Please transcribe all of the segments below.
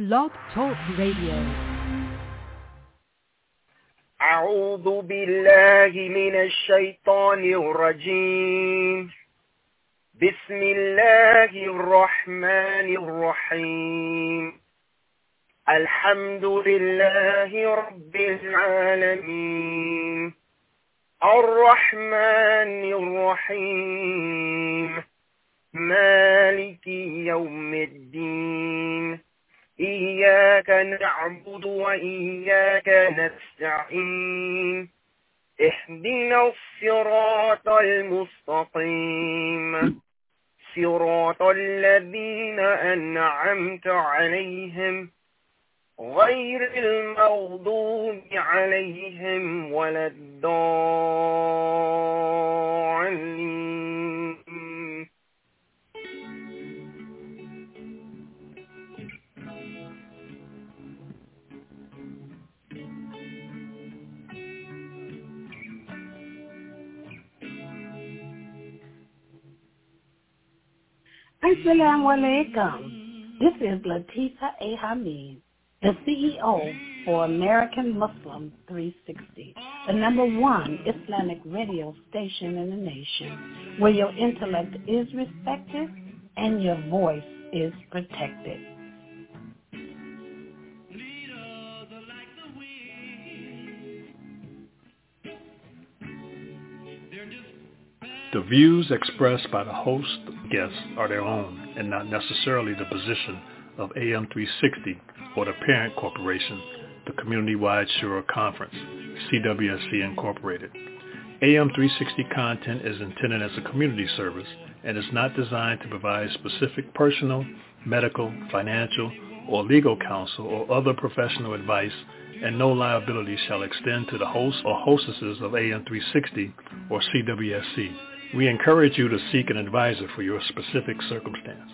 Blog Talk Radio. أعوذ بالله من الشيطان الرجيم. بسم الله الرحمن الرحيم. الحمد لله رب العالمين الرحمن الرحيم مالك يوم الدين إياك نعبد وإياك نستعين اهدنا الصراط المستقيم صراط الذين أنعمت عليهم غير المغضوب عليهم ولا الضالين. Assalamu alaikum. This is Latifa A. Hamid, the CEO for American Muslim 360, the #1 Islamic radio station in the nation, where your intellect is respected and your voice is protected. The views expressed by the host guests are their own and not necessarily the position of AM 360 or the parent corporation, the Community-Wide Shura Conference, CWSC Incorporated. AM 360 content is intended as a community service and is not designed to provide specific personal, medical, financial, or legal counsel or other professional advice, and no liability shall extend to the hosts or hostesses of AM 360 or CWSC. We encourage you to seek an advisor for your specific circumstance.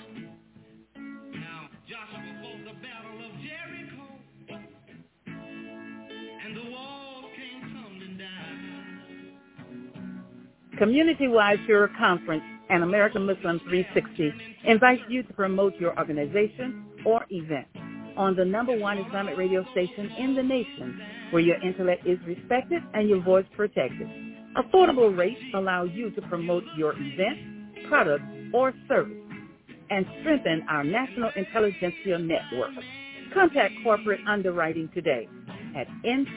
Community-Wide Shura Conference and American Muslim 360 invites you to promote your organization or event on the #1 Islamic radio station in the nation, where your intellect is respected and your voice protected. Affordable rates allow you to promote your event, product, or service and strengthen our national intelligentsia network. Contact corporate underwriting today at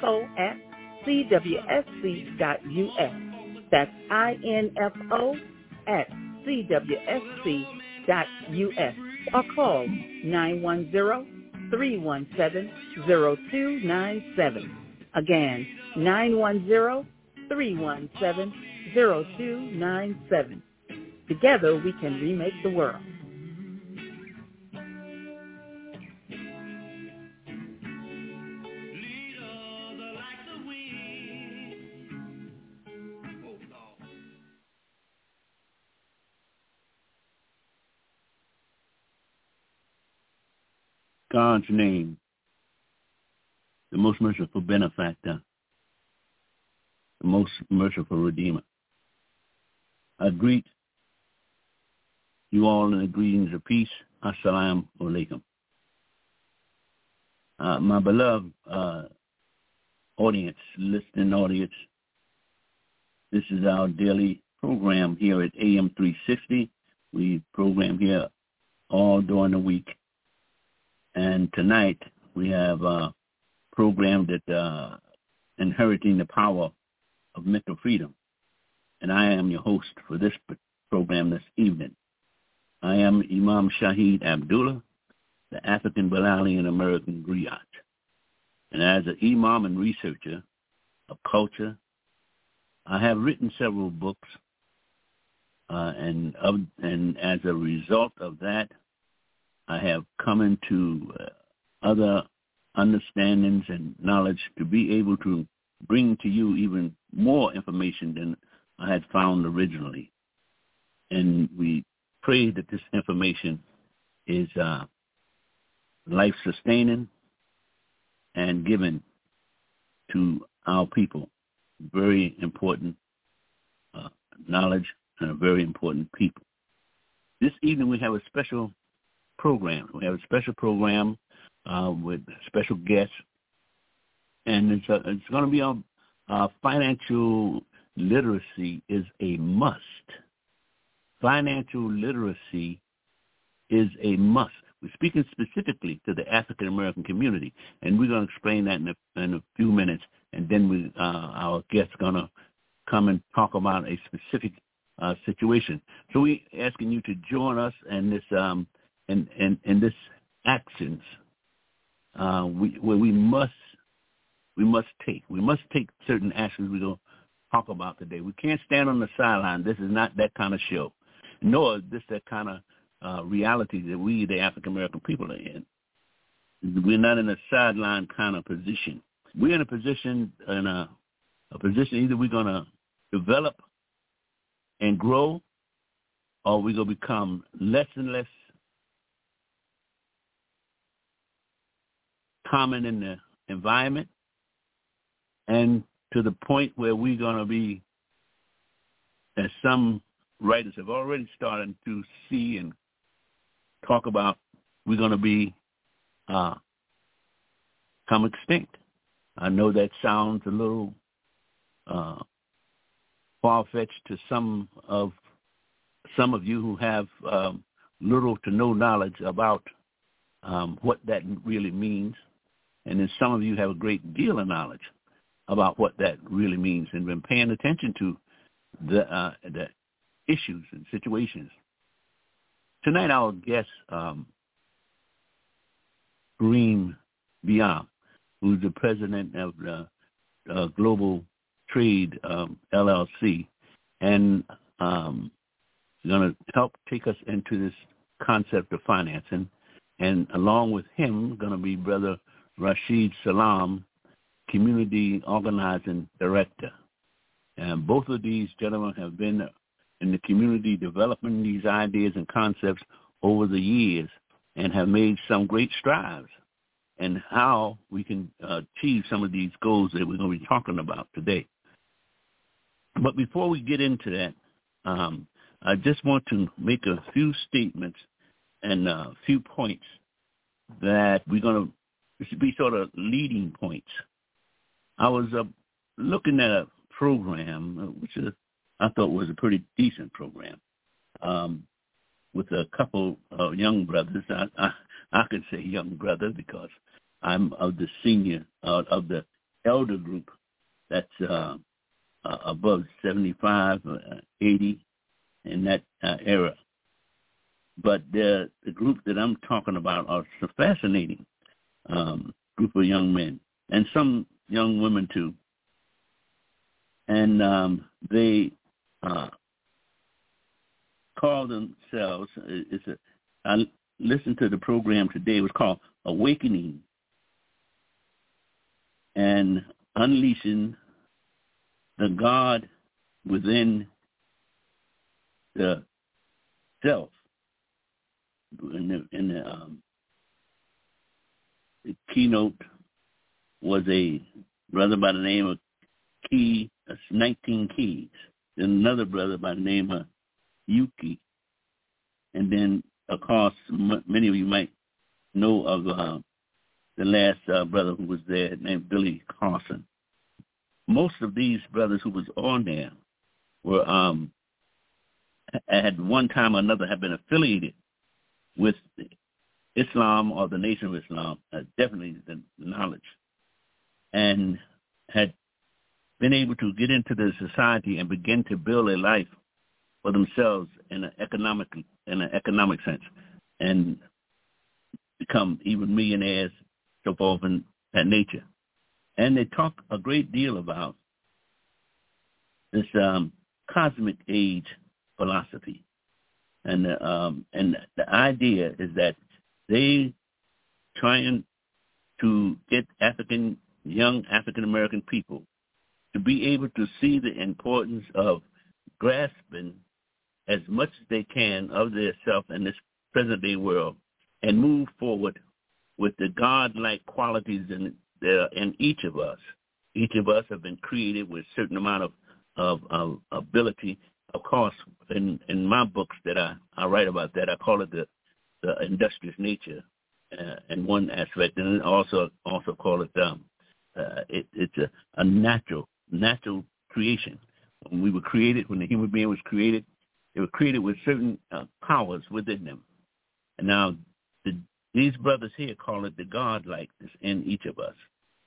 info@cwsc.us. That's info@cwsc.us, or call 910-317-0297. Again, 910-317-0297. Together we can remake the world. God's name, the most merciful benefactor, the most merciful redeemer. I greet you all in the greetings of peace. Assalamu alaikum. My beloved audience, listening audience, this is our daily program here at AM 360. We program here all during the week. And tonight we have a program that Inheriting the Power of Mental Freedom. And I am your host for this program this evening. I am Imam Shahid Abdullah, the African Bilali and American Griot. And as an imam and researcher of culture, I have written several books, and as a result of that, I have come into other understandings and knowledge to be able to bring to you even more information than I had found originally. And we pray that this information is life-sustaining and given to our people. Very important knowledge and a very important people. This evening we have a special program. We have a special program with special guests, and it's going to be on financial literacy is a must. Financial literacy is a must. We're speaking specifically to the African American community, and we're going to explain that in a few minutes, and then our guest's going to come and talk about a specific situation. So we're asking you to join us in this in this actions where we must take certain actions we're going to talk about today. We can't stand on the sideline. This is not that kind of show, nor is this that kind of reality that we, the African American people, are in. We're not in a sideline kind of position. We're in a position either we're going to develop and grow, or we're going to become less and less common in the environment, and to the point where we're going to be, as some writers have already started to see and talk about, we're going to be come extinct. I know that sounds a little far-fetched to some of you who have little to no knowledge about what that really means, and then some of you have a great deal of knowledge about what that really means and been paying attention to the issues and situations. Tonight, our guest, Kareem Biam, who's the president of the Global Trade LLC, and going to help take us into this concept of financing. And along with him, going to be Brother Rashid Salam, Community Organizing Director. And both of these gentlemen have been in the community developing these ideas and concepts over the years and have made some great strides in how we can achieve some of these goals that we're going to be talking about today. But before we get into that, I just want to make a few statements and a few points that we're going to be sort of leading points. I was looking at a program, which I thought was a pretty decent program, with a couple of young brothers. I could say young brother because I'm of the senior, of the elder group that's above 75, 80 in that era. But the group that I'm talking about are so fascinating group of young men and some young women too. And they call themselves, I listened to the program today, it was called Awakening and Unleashing the God Within the Self. The keynote was a brother by the name of 19 Keys, then another brother by the name of Yuki, and then, of course, many of you might know of the last brother who was there named Billy Carson. Most of these brothers who was on there were at one time or another have been affiliated with Islam or the Nation of Islam, definitely the knowledge, and had been able to get into the society and begin to build a life for themselves in an economic sense, and become even millionaires, so forth in that nature. And they talk a great deal about this cosmic age philosophy, and the idea is that they trying to get young African American people to be able to see the importance of grasping as much as they can of their self in this present day world and move forward with the God-like qualities in each of us. Each of us have been created with a certain amount of ability. Of course, in my books that I write about that, I call it the industrious nature in one aspect, and also call it it's a natural creation. When we were created, when the human being was created, they were created with certain powers within them. And now these brothers here call it the God-likeness in each of us.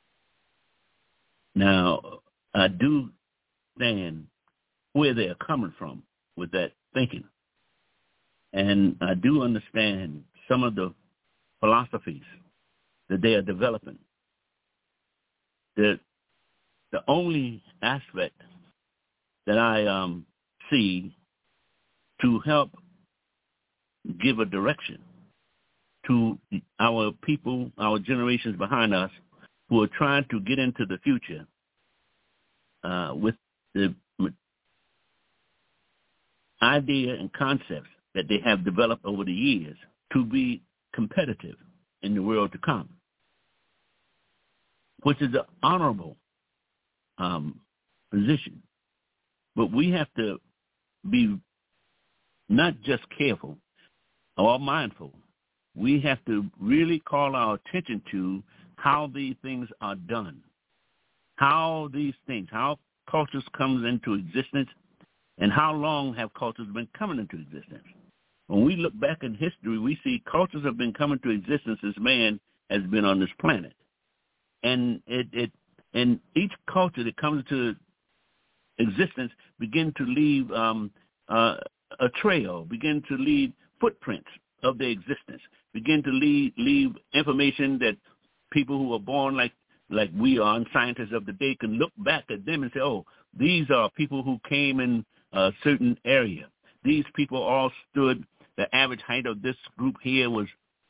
Now, I do understand where they're coming from with that thinking. And I do understand some of the philosophies that they are developing. The only aspect that I see to help give a direction to our people, our generations behind us, who are trying to get into the future with the idea and concepts that they have developed over the years to be competitive in the world to come, which is an honorable position. But we have to be not just careful or mindful. We have to really call our attention to how these things are done, how cultures comes into existence, and how long have cultures been coming into existence. When we look back in history, we see cultures have been coming to existence as man has been on this planet. And and each culture that comes to existence begin to leave a trail, begin to leave footprints of their existence, begin to leave information that people who are born like we are and scientists of the day can look back at them and say, oh, these are people who came in a certain area. These people all stood. The average height of this group here was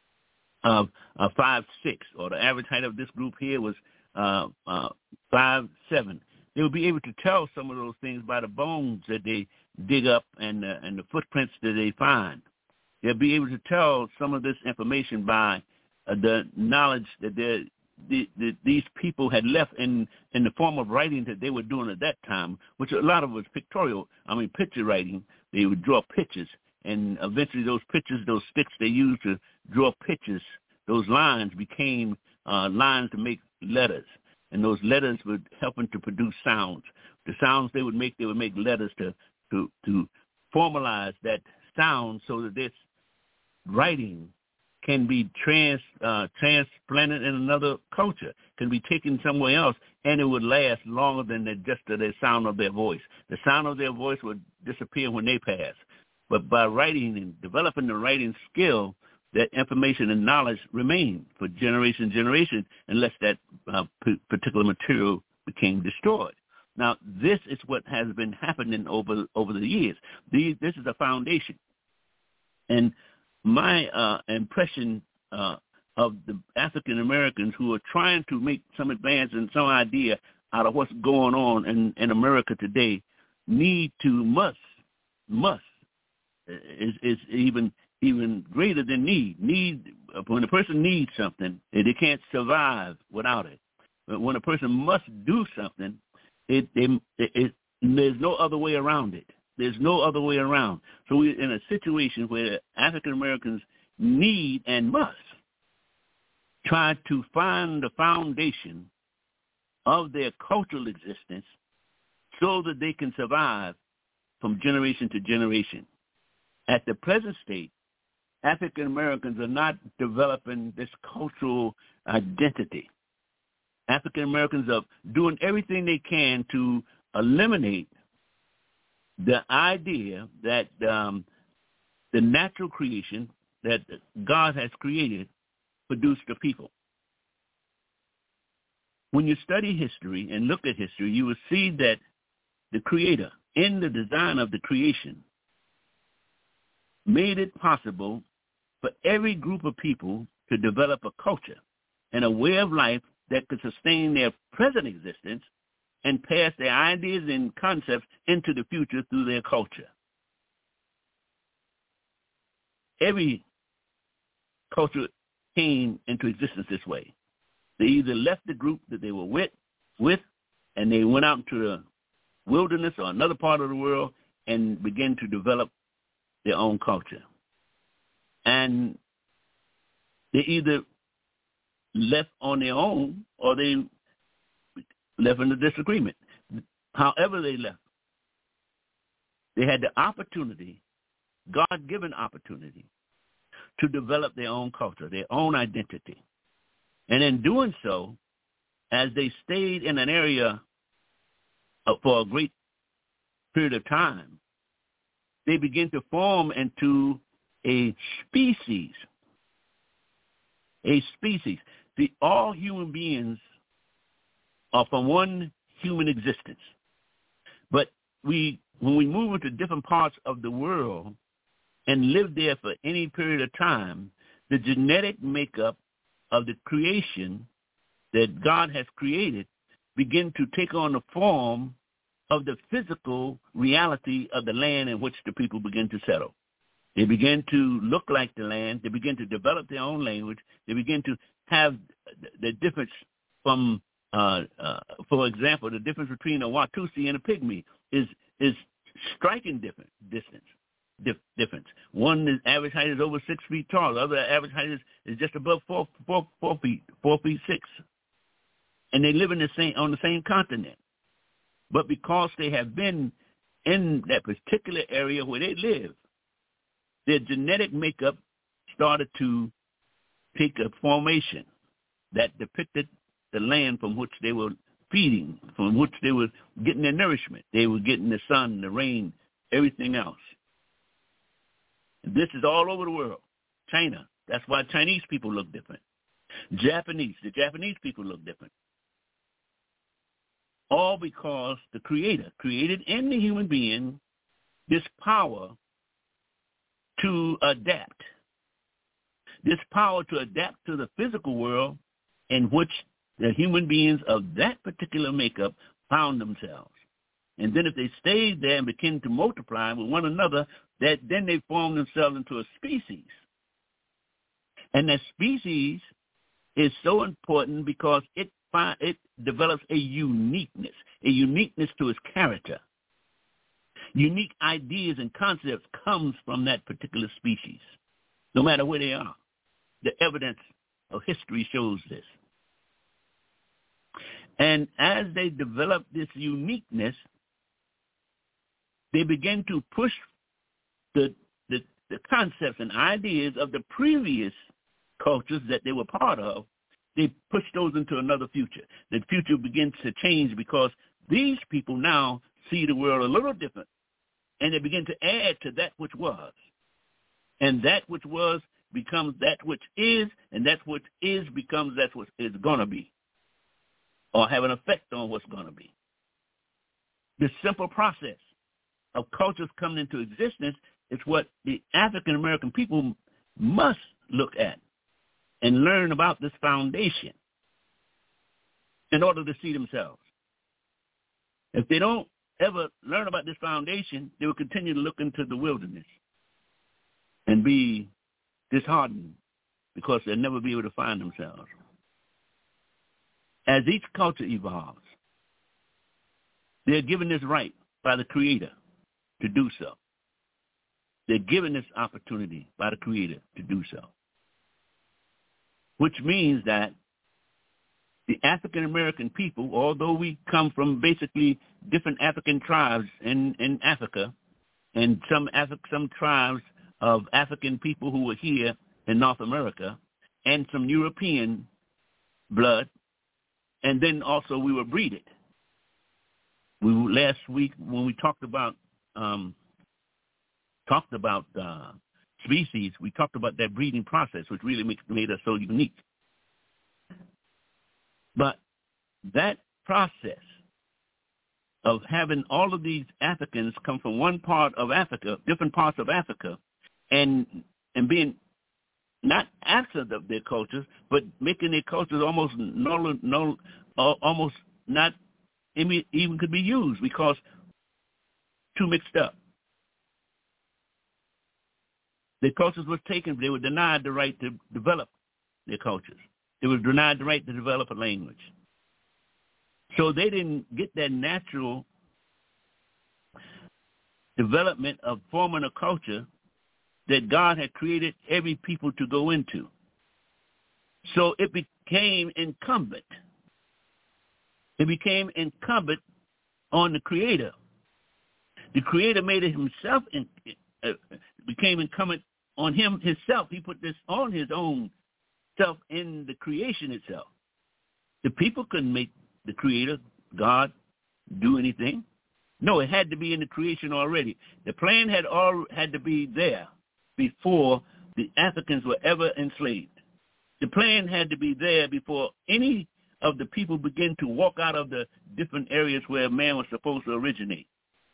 5'6", or the average height of this group here was 5'7". They will be able to tell some of those things by the bones that they dig up and the footprints that they find. They'll be able to tell some of this information by the knowledge that these people had left in the form of writing that they were doing at that time, which a lot of it was picture writing. They would draw pictures, and eventually those pictures, those sticks they used to draw pictures, those lines became lines to make letters, and those letters were helping to produce sounds. The sounds they would make letters to formalize that sound so that this writing can be transplanted in another culture, can be taken somewhere else, and it would last longer than just the sound of their voice. The sound of their voice would disappear when they pass. But by writing and developing the writing skill, that information and knowledge remain for generation to generation unless that particular material became destroyed. Now, this is what has been happening over the years. This is a foundation. And my impression of the African Americans who are trying to make some advance and some idea out of what's going on in America today must is even greater than need. When a person needs something, they can't survive without it. But when a person must do something, there's no other way around it. There's no other way around. So we're in a situation where African Americans need and must try to find the foundation of their cultural existence so that they can survive from generation to generation. At the present state, African Americans are not developing this cultural identity. African Americans are doing everything they can to eliminate the idea that the natural creation that God has created produced a people. When you study history and look at history, you will see that the Creator, in the design of the creation, made it possible for every group of people to develop a culture and a way of life that could sustain their present existence and pass their ideas and concepts into the future through their culture. Every culture came into existence this way. They either left the group that they were with, and they went out into the wilderness or another part of the world and began to develop their own culture. And They either left on their own or they left in a disagreement. However they left, they had the opportunity, God-given opportunity, to develop their own culture, their own identity. And in doing so, as they stayed in an area for a great period of time, they began to form into a species. A species. See, all human beings are from one human existence. But when we move into different parts of the world and live there for any period of time, the genetic makeup of the creation that God has created begin to take on the form of the physical reality of the land in which the people begin to settle. They begin to look like the land. They begin to develop their own language. They begin to have the difference from, for example, the difference between a Watusi and a Pygmy is striking difference. One is average height is over 6 feet tall. The other average height is just above 4 feet 6. And they live on the same continent. But because they have been in that particular area where they live, their genetic makeup started to take a formation that depicted the land from which they were feeding, from which they were getting their nourishment. They were getting the sun, the rain, everything else. This is all over the world. China, that's why Chinese people look different. the Japanese people look different. All because the Creator created in the human being this power to adapt. This power to adapt to the physical world in which the human beings of that particular makeup found themselves. And then if they stayed there and began to multiply with one another, then they formed themselves into a species. And that species is so important because it develops a uniqueness to its character. Unique ideas and concepts comes from that particular species, no matter where they are. The evidence of history shows this. And as they develop this uniqueness, they begin to push the concepts and ideas of the previous cultures that they were part of. They push those into another future. The future begins to change because these people now see the world a little different, and they begin to add to that which was. And that which was becomes that which is, and that which is becomes that which is going to be, or have an effect on what's going to be. The simple process of cultures coming into existence is what the African American people must look at and learn about this foundation in order to see themselves. If they don't ever learn about this foundation, they will continue to look into the wilderness and be disheartened because they'll never be able to find themselves. As each culture evolves, they're given this right by the Creator to do so. They're given this opportunity by the Creator to do so. Which means that the African American people, although we come from basically different African tribes in Africa, and some tribes of African people who were here in North America, and some European blood, and then also we were breeded. Last week when we talked about species, we talked about that breeding process, which really made us so unique. But that process of having all of these Africans come from one part of Africa, different parts of Africa, and being not absent of their cultures, but making their cultures almost almost not even could be used because too mixed up. Their cultures were taken. They were denied the right to develop their cultures. They were denied the right to develop a language. So they didn't get that natural development of forming a culture that God had created every people to go into. So it became incumbent. It became incumbent on the Creator. The Creator made it himself, became incumbent on him himself. He put this on his own self in the creation itself. The people couldn't make the Creator, God, do anything. No, it had to be in the creation already. The plan had to be there before the Africans were ever enslaved. The plan had to be there before any of the people began to walk out of the different areas where man was supposed to originate.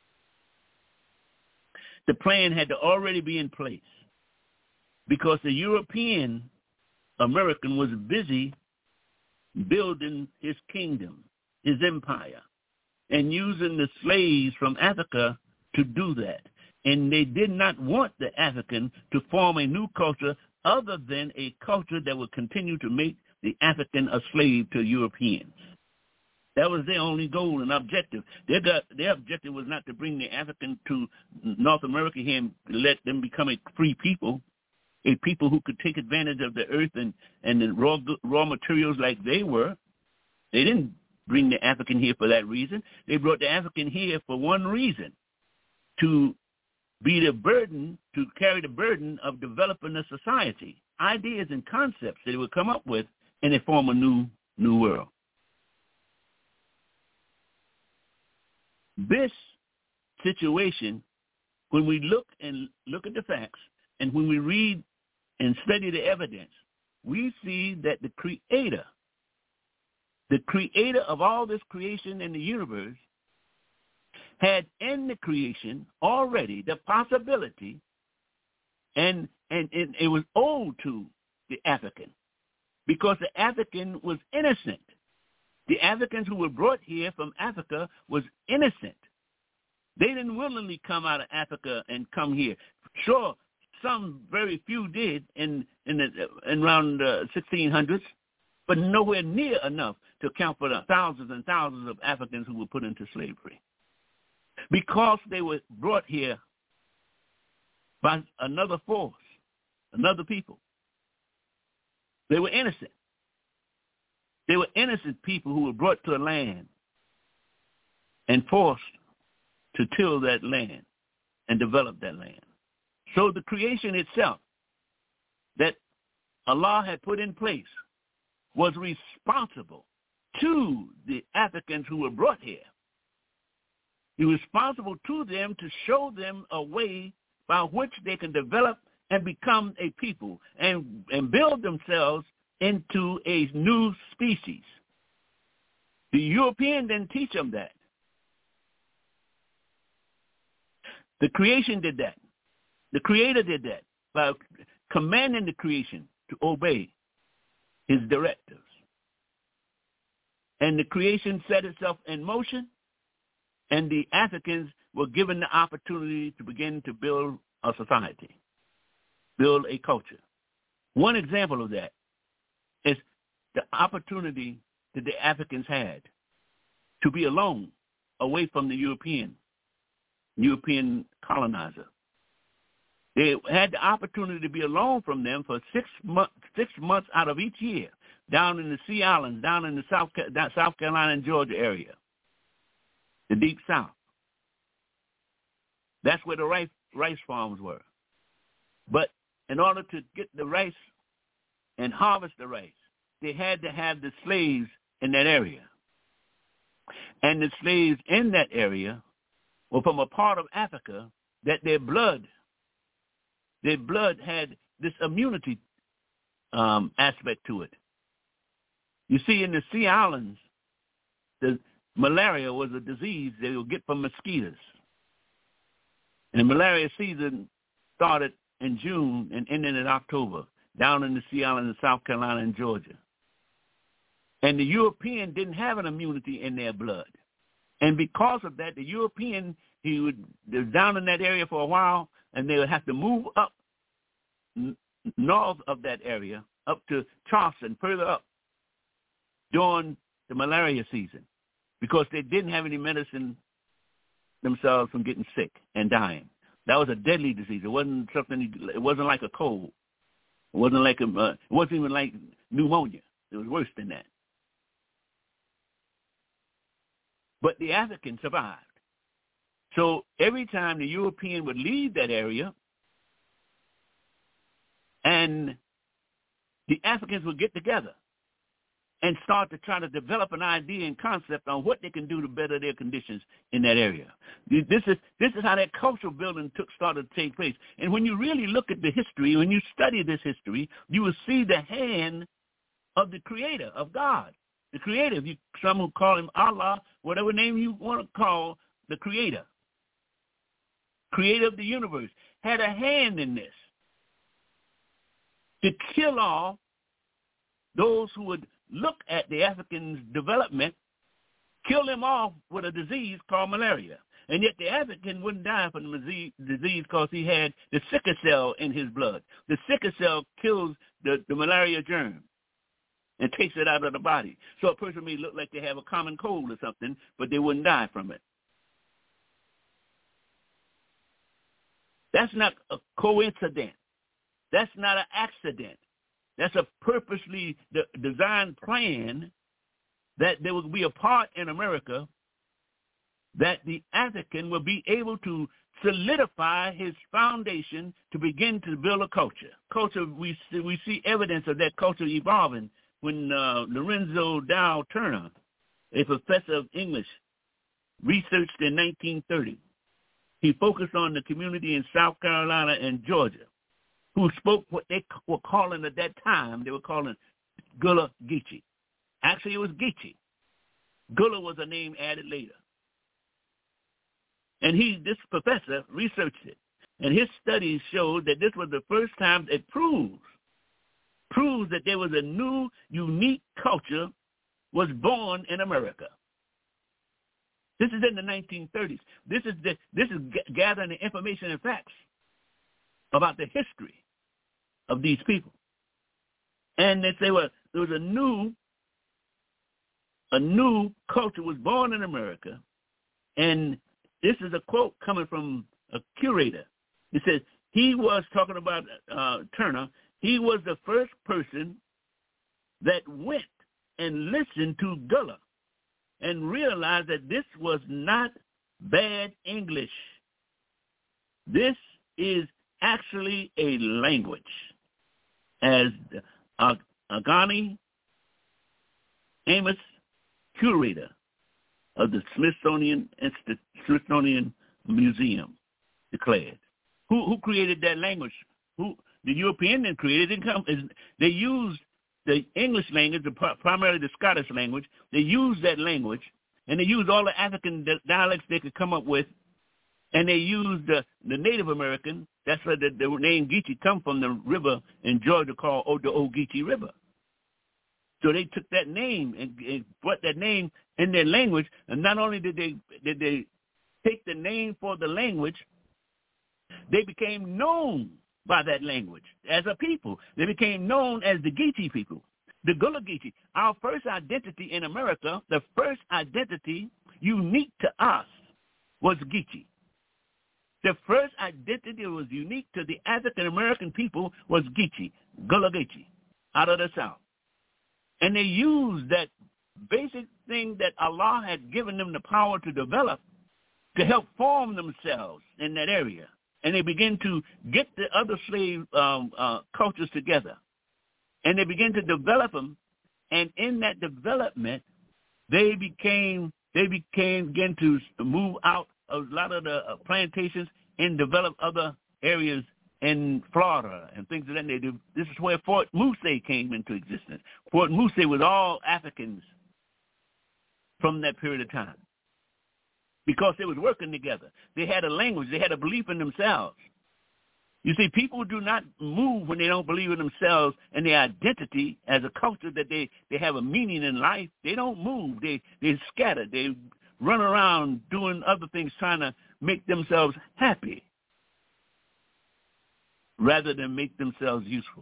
The plan had to already be in place because the European American was busy building his kingdom, his empire, and using the slaves from Africa to do that. And they did not want the African to form a new culture other than a culture that would continue to make the African a slave to Europeans. That was their only goal and objective. Their objective was not to bring the African to North America here and let them become a free people, a people who could take advantage of the earth and the raw materials like they were. They didn't bring the African here for that reason. They brought the African here for one reason, to be the burden, to carry the burden of developing a society, ideas and concepts that they would come up with, and they form a new world. This situation, when we look at the facts, and when we read and study the evidence, we see that the Creator of all this creation in the universe, had in the creation already the possibility, and it was owed to the African, because the African was innocent. The Africans who were brought here from Africa was innocent. They didn't willingly come out of Africa and come here. Sure, some very few did in around the 1600s, but nowhere near enough to account for the thousands and thousands of Africans who were put into slavery. Because they were brought here by another force, another people. They were innocent. They were innocent people who were brought to a land and forced to till that land and develop that land. So the creation itself that Allah had put in place was responsible to the Africans who were brought here. He was responsible to them to show them a way by which they can develop and become a people and build themselves into a new species. The European didn't teach them that. The creation did that. The Creator did that by commanding the creation to obey his directives. And the creation set itself in motion, and the Africans were given the opportunity to begin to build a society, build a culture. One example of that is the opportunity that the Africans had to be alone, away from the European colonizer. They had the opportunity to be alone from them for 6 months out of each year, down in the Sea Islands, down in the South Carolina and Georgia area, the Deep South. That's where the rice farms were. But in order to get the rice and harvest the rice, they had to have the slaves in that area. And the slaves in that area were from a part of Africa that their blood had this immunity aspect to it. You see, in the Sea Islands, the malaria was a disease they would get from mosquitoes. And malaria season started in June and ended in October, down in the Sea Islands of South Carolina and Georgia. And the European didn't have an immunity in their blood. And because of that, the European, they was down in that area for a while, and they would have to move up north of that area, up to Charleston, further up, during the malaria season, because they didn't have any medicine themselves from getting sick and dying. That was a deadly disease. It wasn't something. It wasn't like a cold. It wasn't like it wasn't even like pneumonia. It was worse than that. But the African survived. So every time the European would leave that area, and the Africans would get together and start to try to develop an idea and concept on what they can do to better their conditions in that area. This is how that cultural building started to take place. And when you really look at the history, when you study this history, you will see the hand of the Creator, of God. The Creator, some who call him Allah, whatever name you want to call the Creator. Creator of the universe, had a hand in this to kill off those who would look at the Africans' development, kill them off with a disease called malaria. And yet the African wouldn't die from the disease because he had the sickle cell in his blood. The sickle cell kills the malaria germ and takes it out of the body. So a person may look like they have a common cold or something, but they wouldn't die from it. That's not a coincidence. That's not an accident. That's a purposely designed plan that there will be a part in America that the African will be able to solidify his foundation to begin to build a culture. Culture, we see evidence of that culture evolving when Lorenzo Dow Turner, a professor of English, researched in 1930. He focused on the community in South Carolina and Georgia, who spoke what they were calling at that time, they were calling Gullah Geechee. Actually, it was Geechee. Gullah was a name added later. And this professor researched it. And his studies showed that this was the first time it proves that there was a new, unique culture was born in America. This is in the 1930s. This is gathering the information and facts about the history of these people. And they say, well, there was a new culture was born in America. And this is a quote coming from a curator. He says, he was talking about Turner. He was the first person that went and listened to Gullah and realized that this was not bad English. This is actually a language. As Agani Amos, curator of the Smithsonian Museum, declared. Who created that language? The European then created it. They used the English language, primarily the Scottish language. They used that language, and they used all the African dialects they could come up with, and they used the Native American. That's where the name Geechee come from, the river in Georgia called the Ogeechee River. So they took that name and put that name in their language, and not only did they take the name for the language, they became known by that language as a people. They became known as the Geechee people, the Gullah Geechee. Our first identity in America, the first identity unique to us, was Geechee. The first identity that was unique to the African-American people was Geechee, Gullah Geechee, out of the South. And they used that basic thing that Allah had given them the power to develop to help form themselves in that area. And they began to get the other slave cultures together. And they began to develop them. And in that development, they began to move out a lot of the plantations and develop other areas in Florida and things of that nature. This is where Fort Muse came into existence. Fort Muse was all Africans from that period of time because they was working together. They had a language. They had a belief in themselves. You see, people do not move when they don't believe in themselves and their identity as a culture that they have a meaning in life. They don't move. They scatter. They run around doing other things trying to make themselves happy rather than make themselves useful.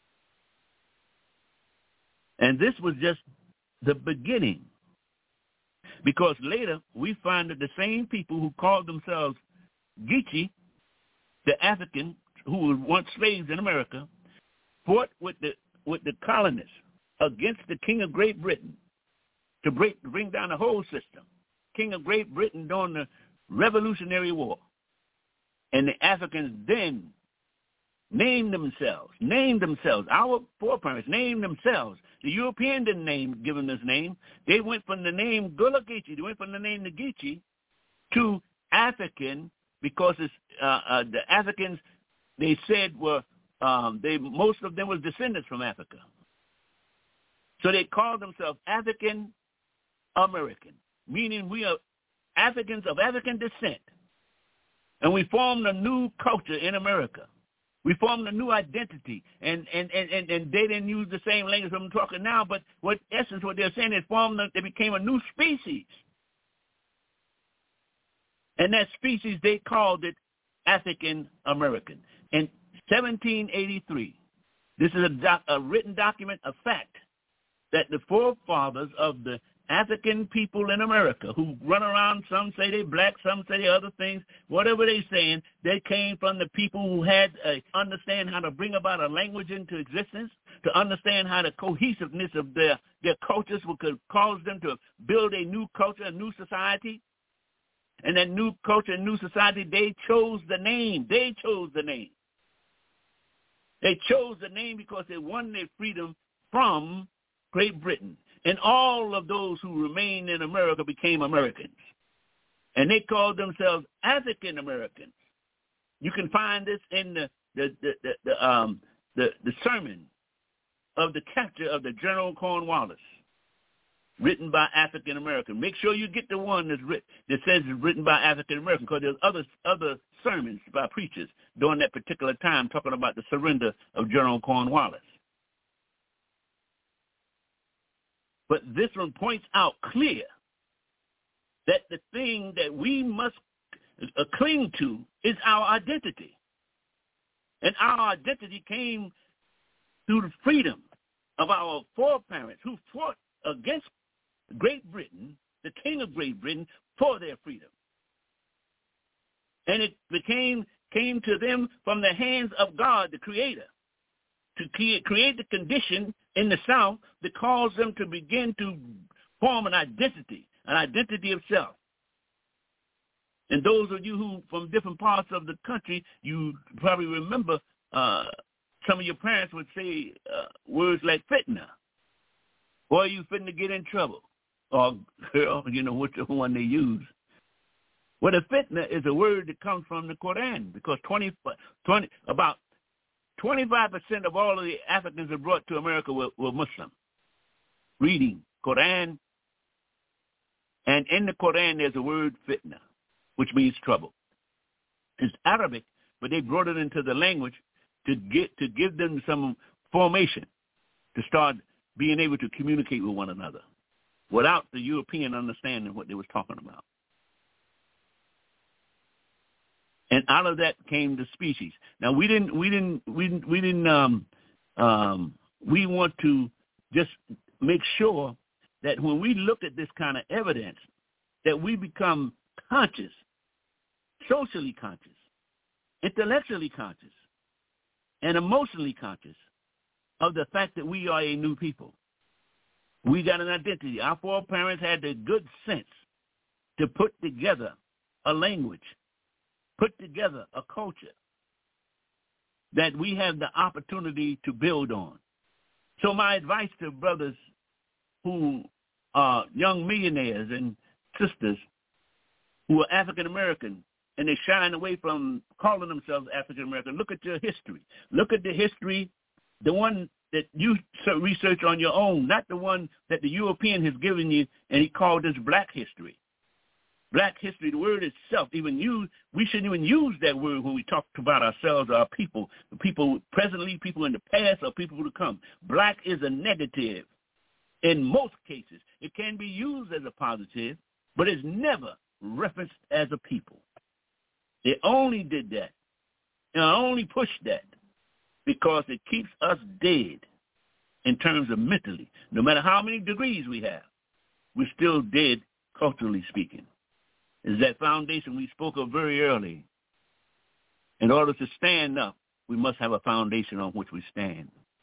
And this was just the beginning, because later we find that the same people who called themselves Geechee, the African who were once slaves in America, fought with the colonists against the King of Great Britain to bring down the whole system. King of Great Britain during the Revolutionary War. And the Africans then named themselves. Our foreparents named themselves. The European didn't give them this name. They went from the name Gullah Geechee. They went from the name Geechee to African because it's, the Africans, they said, were most of them were descendants from Africa. So they called themselves African American, meaning we are Africans of African descent. And we formed a new culture in America. We formed a new identity. And they didn't use the same language I'm talking now, but what they're saying is they became a new species. And that species, they called it African American. In 1783, this is a written document, a fact, that the forefathers of the African people in America who run around, some say they black, some say they other things, whatever they're saying, they came from the people who had understand how to bring about a language into existence, to understand how the cohesiveness of their cultures could cause them to build a new culture, a new society. And that new culture and new society, they chose the name. They chose the name because they won their freedom from Great Britain. And all of those who remained in America became Americans. And they called themselves African Americans. You can find this in the sermon of the capture of the General Cornwallis, written by African American. Make sure you get the one that says it's written by African American, because there's other sermons by preachers during that particular time talking about the surrender of General Cornwallis. But this one points out clear that the thing that we must cling to is our identity. And our identity came through the freedom of our foreparents who fought against Great Britain, the King of Great Britain, for their freedom. And it came to them from the hands of God, the Creator, to create the condition in the South that caused them to begin to form an identity of self. And those of you who from different parts of the country, you probably remember some of your parents would say words like fitna. Boy, you finna get in trouble. Or girl, which one they use. Well, the fitna is a word that comes from the Quran, because about 25% of all of the Africans that brought to America were Muslim, reading Quran. And in the Quran, there's a word fitna, which means trouble. It's Arabic, but they brought it into the language to give them some formation to start being able to communicate with one another without the European understanding what they was talking about. And out of that came the species. Now we want to just make sure that when we look at this kind of evidence, that we become conscious, socially conscious, intellectually conscious, and emotionally conscious of the fact that we are a new people. We got an identity. Our foreparents had the good sense to put together a language, put together a culture that we have the opportunity to build on. So my advice to brothers who are young millionaires and sisters who are African American and they shying away from calling themselves African American, look at your history. Look at the history, the one that you research on your own, not the one that the European has given you, and he called this black history. Black history, the word itself, we shouldn't even use that word when we talk about ourselves or our people, people presently, people in the past, or people to come. Black is a negative in most cases. It can be used as a positive, but it's never referenced as a people. They only did that, and only pushed that, because it keeps us dead in terms of mentally. No matter how many degrees we have, we're still dead culturally speaking. Is that foundation we spoke of very early. In order to stand up, we must have a foundation on which we stand.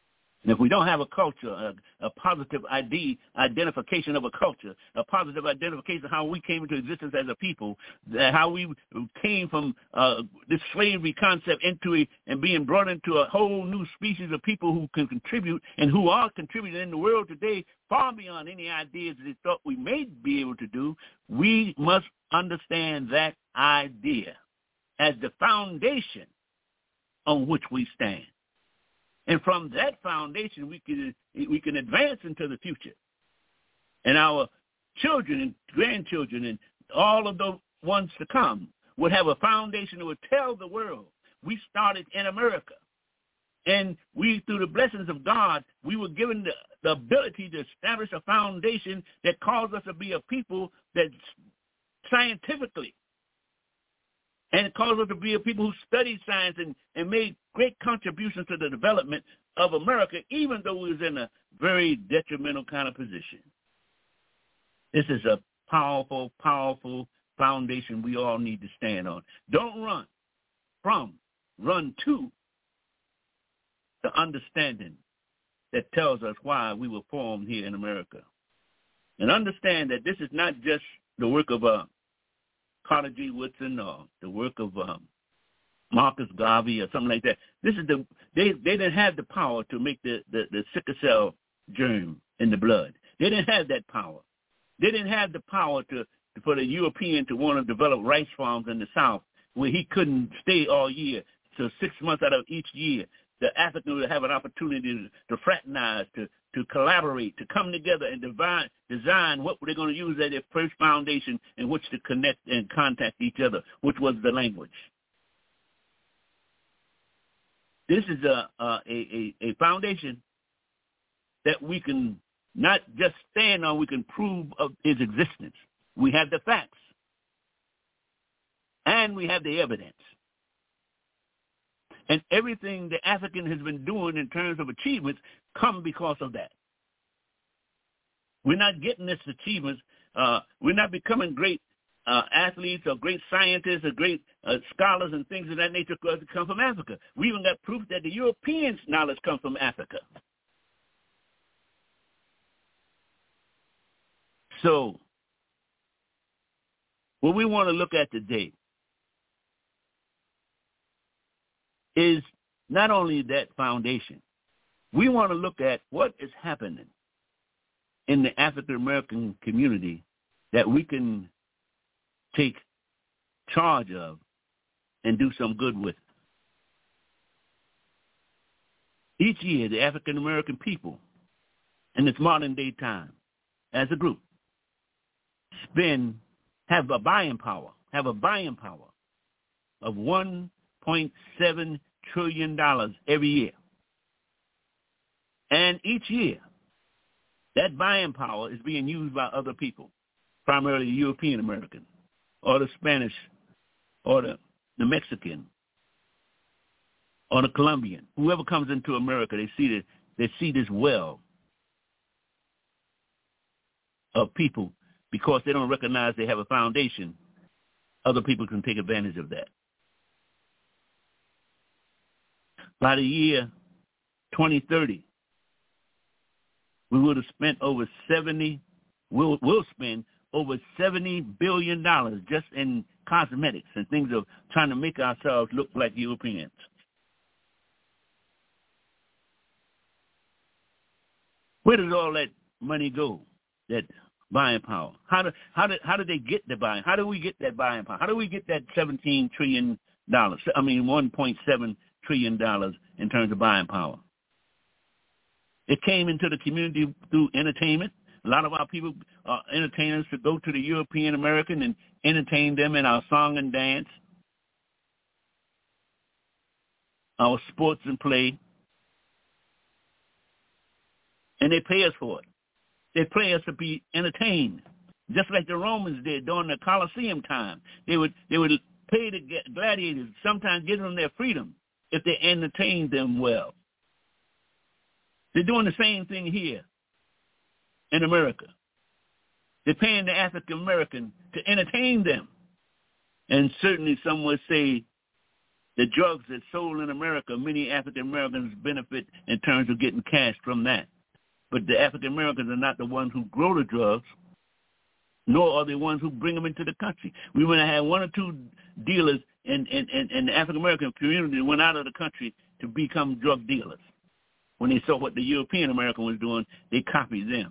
And if we don't have a culture, a positive identification of a culture, a positive identification of how we came into existence as a people, how we came from this slavery concept into and being brought into a whole new species of people who can contribute and who are contributing in the world today far beyond any ideas that they thought we may be able to do, we must understand that idea as the foundation on which we stand. And from that foundation, we can advance into the future. And our children and grandchildren and all of the ones to come would have a foundation that would tell the world, we started in America. And we, through the blessings of God, we were given the ability to establish a foundation that caused us to be a people that scientifically, and it caused us to be a people who studied science and made great contributions to the development of America, even though we was in a very detrimental kind of position. This is a powerful, powerful foundation we all need to stand on. Don't run from, run to the understanding that tells us why we were formed here in America. And understand that this is not just the work of Carter G. Woodson or the work of Marcus Garvey or something like that. This is they didn't have the power to make the sickle cell germ in the blood. They didn't have that power. They didn't have the power for the European to want to develop rice farms in the South where he couldn't stay all year. So 6 months out of each year, the African would have an opportunity to fraternize, to collaborate, to come together and design what they're going to use as their first foundation in which to connect and contact each other, which was the language. This is a foundation that we can not just stand on, we can prove of its existence. We have the facts, and we have the evidence. And everything the African has been doing in terms of achievements come because of that. We're not getting this achievements. We're not becoming great athletes or great scientists or great scholars and things of that nature because it come from Africa. We even got proof that the Europeans' knowledge comes from Africa. So what we want to look at today is not only that foundation. We want to look at what is happening in the African-American community that we can take charge of and do some good with. Each year, the African-American people in this modern-day time, as a group, have a buying power of $1.7 trillion every year. And each year, that buying power is being used by other people, primarily European American, or the Spanish, or the Mexican, or the Colombian. Whoever comes into America, they see this well of people because they don't recognize they have a foundation. Other people can take advantage of that. By the year 2030, we would have spent over we'll spend over $70 billion just in cosmetics and things of trying to make ourselves look like Europeans. Where does all that money go, that buying power? How do they get the buying? How do we get that buying power? How do we get that $17 trillion? $1.7 trillion in terms of buying power? It came into the community through entertainment. A lot of our people are entertainers to go to the European American and entertain them in our song and dance, our sports and play. And they pay us for it. They pay us to be entertained, just like the Romans did during the Colosseum time. They would pay the gladiators, sometimes give them their freedom if they entertained them well. They're doing the same thing here in America. They're paying the African American to entertain them. And certainly some would say The drugs that's sold in America, many African Americans benefit in terms of getting cash from that. But the African Americans are not the ones who grow the drugs, nor are they the ones who bring them into the country. We would have had one or two dealers in the African American community that went out of the country to become drug dealers. When they saw what the European American was doing, they copied them.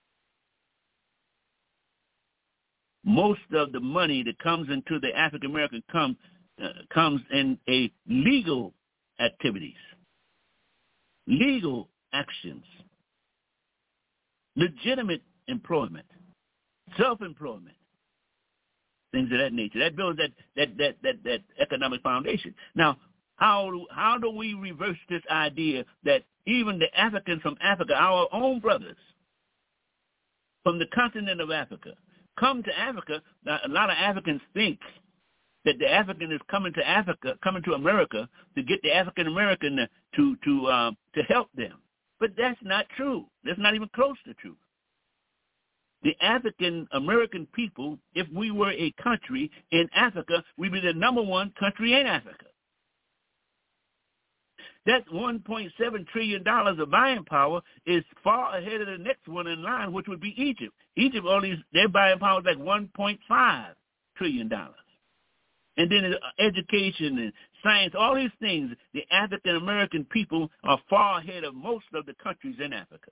Most of the money that comes into the African American comes in a legal activities, legal actions, legitimate employment, self-employment, things of that nature. That builds that economic foundation. Now, how do we reverse this idea that even the Africans from Africa, our own brothers from the continent of Africa, come to Africa? Now, a lot of Africans think that the African is coming to Africa, coming to America to get the African American to help them. But that's not true. That's not even close to true. The African American people, if we were a country in Africa, we'd be the number one country in Africa. That $1.7 trillion of buying power is far ahead of the next one in line, which would be Egypt. Egypt, their buying power is like $1.5 trillion. And then education and science, all these things, the African-American people are far ahead of most of the countries in Africa.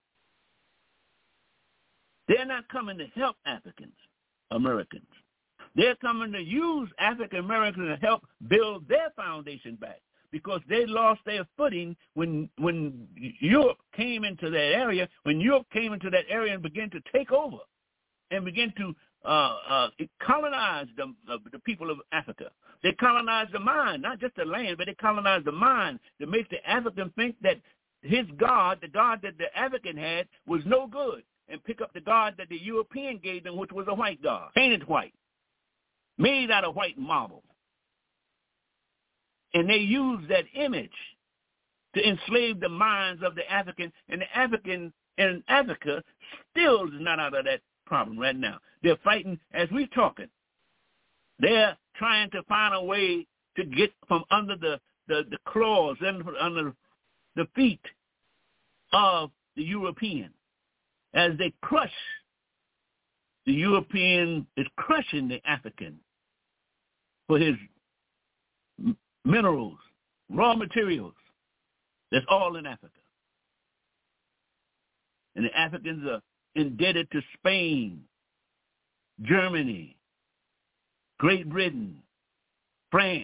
They're not coming to help Africans-Americans. They're coming to use African-Americans to help build their foundation back, because they lost their footing when Europe came into that area, and began to take over and begin to colonize the people of Africa. They colonized the mind, not just the land, but they colonized the mind to make the African think that his God, the God that the African had, was no good, and pick up the God that the European gave them, which was a white God, painted white, made out of white marble. And they used that image to enslave the minds of the African, and the African in Africa still is not out of that problem right now. They're fighting as we're talking. They're trying to find a way to get from under the claws and under the feet of the European. As they crush, the European is crushing the African for his minerals, raw materials. That's all in Africa. And the Africans are indebted to Spain, Germany, Great Britain, France,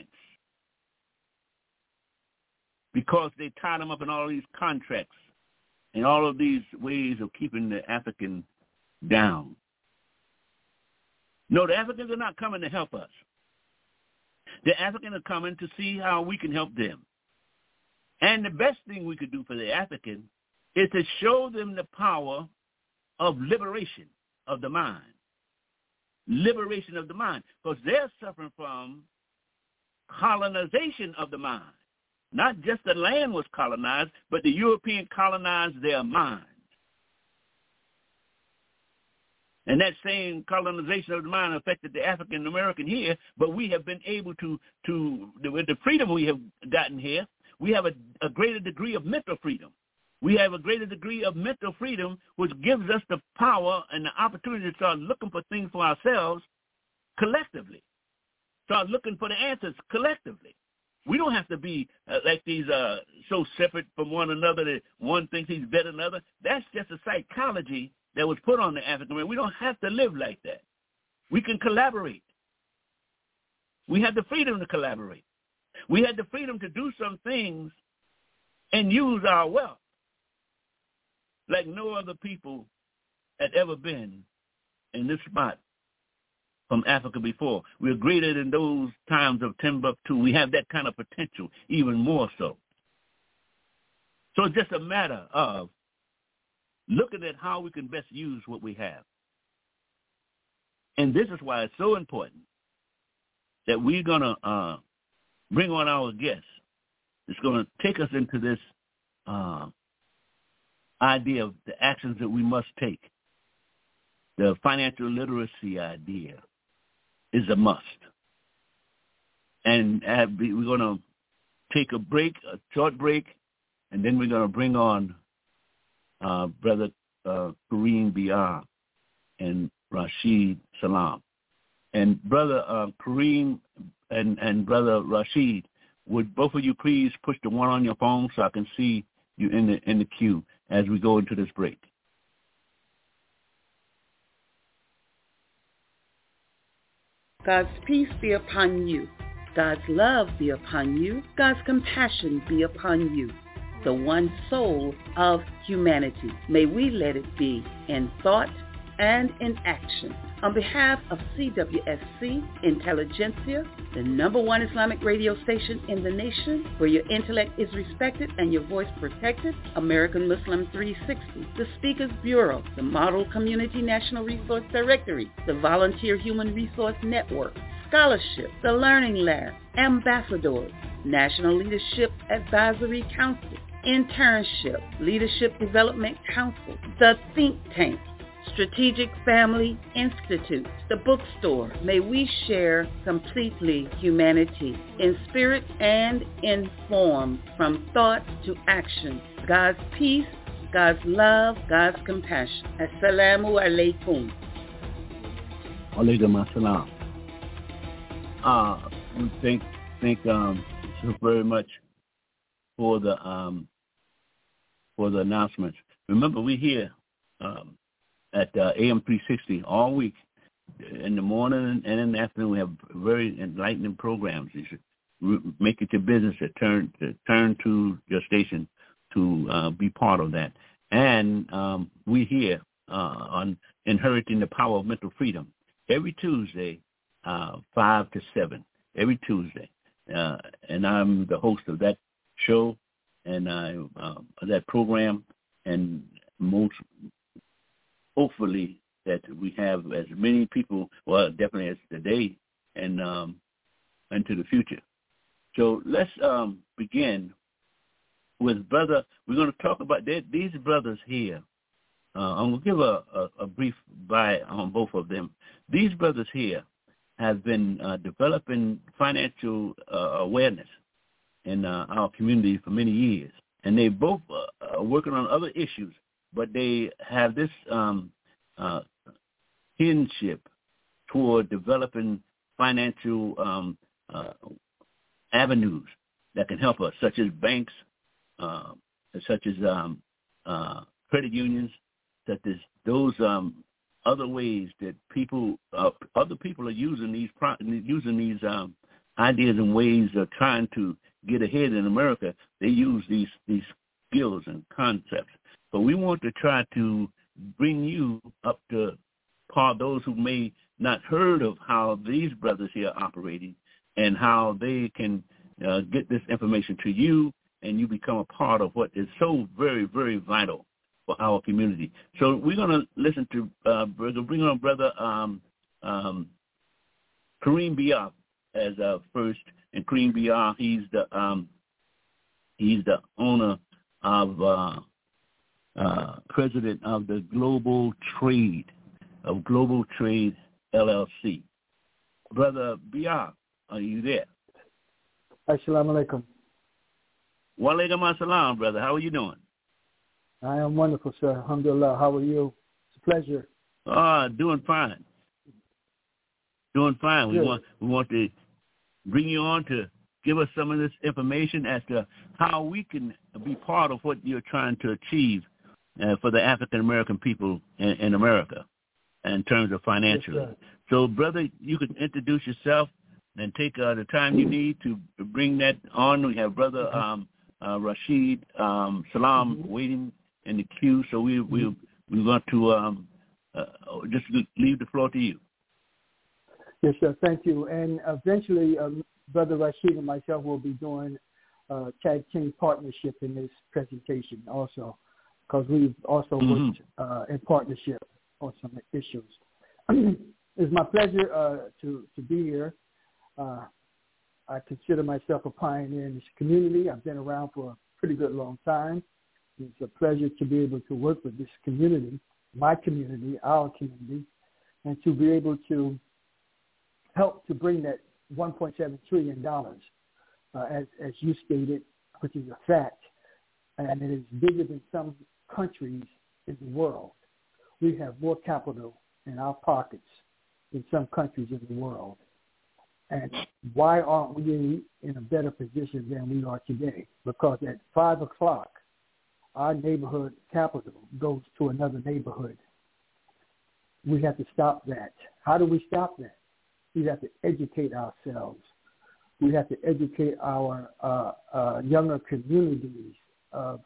because they tied them up in all these contracts and all of these ways of keeping the African down. No, the Africans are not coming to help us. The Africans are coming to see how we can help them. And the best thing we could do for the African is to show them the power of liberation of the mind. Liberation of the mind. Because they're suffering from colonization of the mind. Not just the land was colonized, but the European colonized their minds. And that same colonization of the mind affected the African American here, but we have been able to with the freedom we have gotten here, we have a greater degree of mental freedom. We have a greater degree of mental freedom, which gives us the power and the opportunity to start looking for things for ourselves collectively. Start looking for the answers collectively. We don't have to be like these so separate from one another that one thinks he's better than another. That's just a psychology that was put on the African American. We don't have to live like that. We can collaborate. We have the freedom to collaborate. We had the freedom to do some things and use our wealth like no other people had ever been in this spot from Africa before. We're greater than those times of Timbuktu. We have that kind of potential, even more so. So it's just a matter of looking at how we can best use what we have. And this is why it's so important that we're going to bring on our guests. It's going to take us into this idea of the actions that we must take. The financial literacy idea is a must. And we're going to take a short break, and then we're going to bring on Brother Kareem Biar and Rashid Salam. And Brother Kareem and Brother Rashid, would both of you please push the one on your phone so I can see you in the queue as we go into this break? God's peace be upon you. God's love be upon you. God's compassion be upon you. The one soul of humanity. May we let it be in thought and in action. On behalf of CWSC Intelligentsia, the #1 Islamic radio station in the nation, where your intellect is respected and your voice protected, American Muslim 360, the Speakers Bureau, the Model Community National Resource Directory, the Volunteer Human Resource Network, Scholarship, the Learning Lab, Ambassadors, National Leadership Advisory Council, Internship, Leadership Development Council, the Think Tank, Strategic Family Institute, the bookstore. May we share completely humanity in spirit and in form, from thought to action. God's peace, God's love, God's compassion. Assalamu alaikum. Alaikum assalam. We thank so very much for the announcements. Remember, we're here at AM 360 all week. In the morning and in the afternoon, we have very enlightening programs. You should make it your business to turn to your station to be part of that. And we're here on Inheriting the Power of Mental Freedom every Tuesday, 5 to 7, every Tuesday. And I'm the host of that show and that program, and most hopefully that we have as many people, well, definitely as today and into the future. So let's begin with brother. We're going to talk about these brothers here. I'm going to give a brief bio on both of them. These brothers here have been developing financial awareness in our community for many years. And they both are working on other issues, but they have this kinship toward developing financial avenues that can help us, such as banks, such as credit unions, such as those other ways that other people are using these ideas and ways of trying to get ahead in America. They use these skills and concepts. But we want to try to bring you up to par, those who may not heard of how these brothers here are operating and how they can get this information to you, and you become a part of what is so very, very vital for our community. So we're going to listen to, bring on Brother Kareem Biar as first. And Kareem Biar, he's the owner of president of the Global Trade LLC. Brother Biar, are you there? Assalamu alaikum. Wa alaikum assalam, brother. How are you doing? I am wonderful, sir. Alhamdulillah. How are you? It's a pleasure. Doing fine. Doing fine. We want to bring you on to give us some of this information as to how we can be part of what you're trying to achieve for the African American people in America in terms of financially. Yes, so, brother, you can introduce yourself and take the time you need to bring that on. We have Brother Rashid Salam waiting in the queue, so we want to just leave the floor to you. Yes, sir. Thank you. And eventually, Brother Rashid and myself will be doing tag team partnership in this presentation also, because we've also worked in partnership on some issues. It's my pleasure to be here. I consider myself a pioneer in this community. I've been around for a pretty good long time. It's a pleasure to be able to work with this community, my community, our community, and to be able to help to bring that $1.7 trillion as you stated, which is a fact, and it is bigger than some countries in the world. We have more capital in our pockets than some countries in the world. And why aren't we in a better position than we are today? Because at 5 o'clock, our neighborhood capital goes to another neighborhood. We have to stop that. How do we stop that? We have to educate ourselves. We have to educate our younger communities of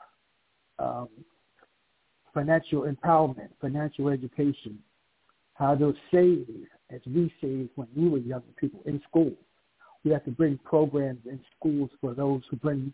financial empowerment, financial education, how to save as we saved when we were younger people in school. We have to bring programs in schools for those who bring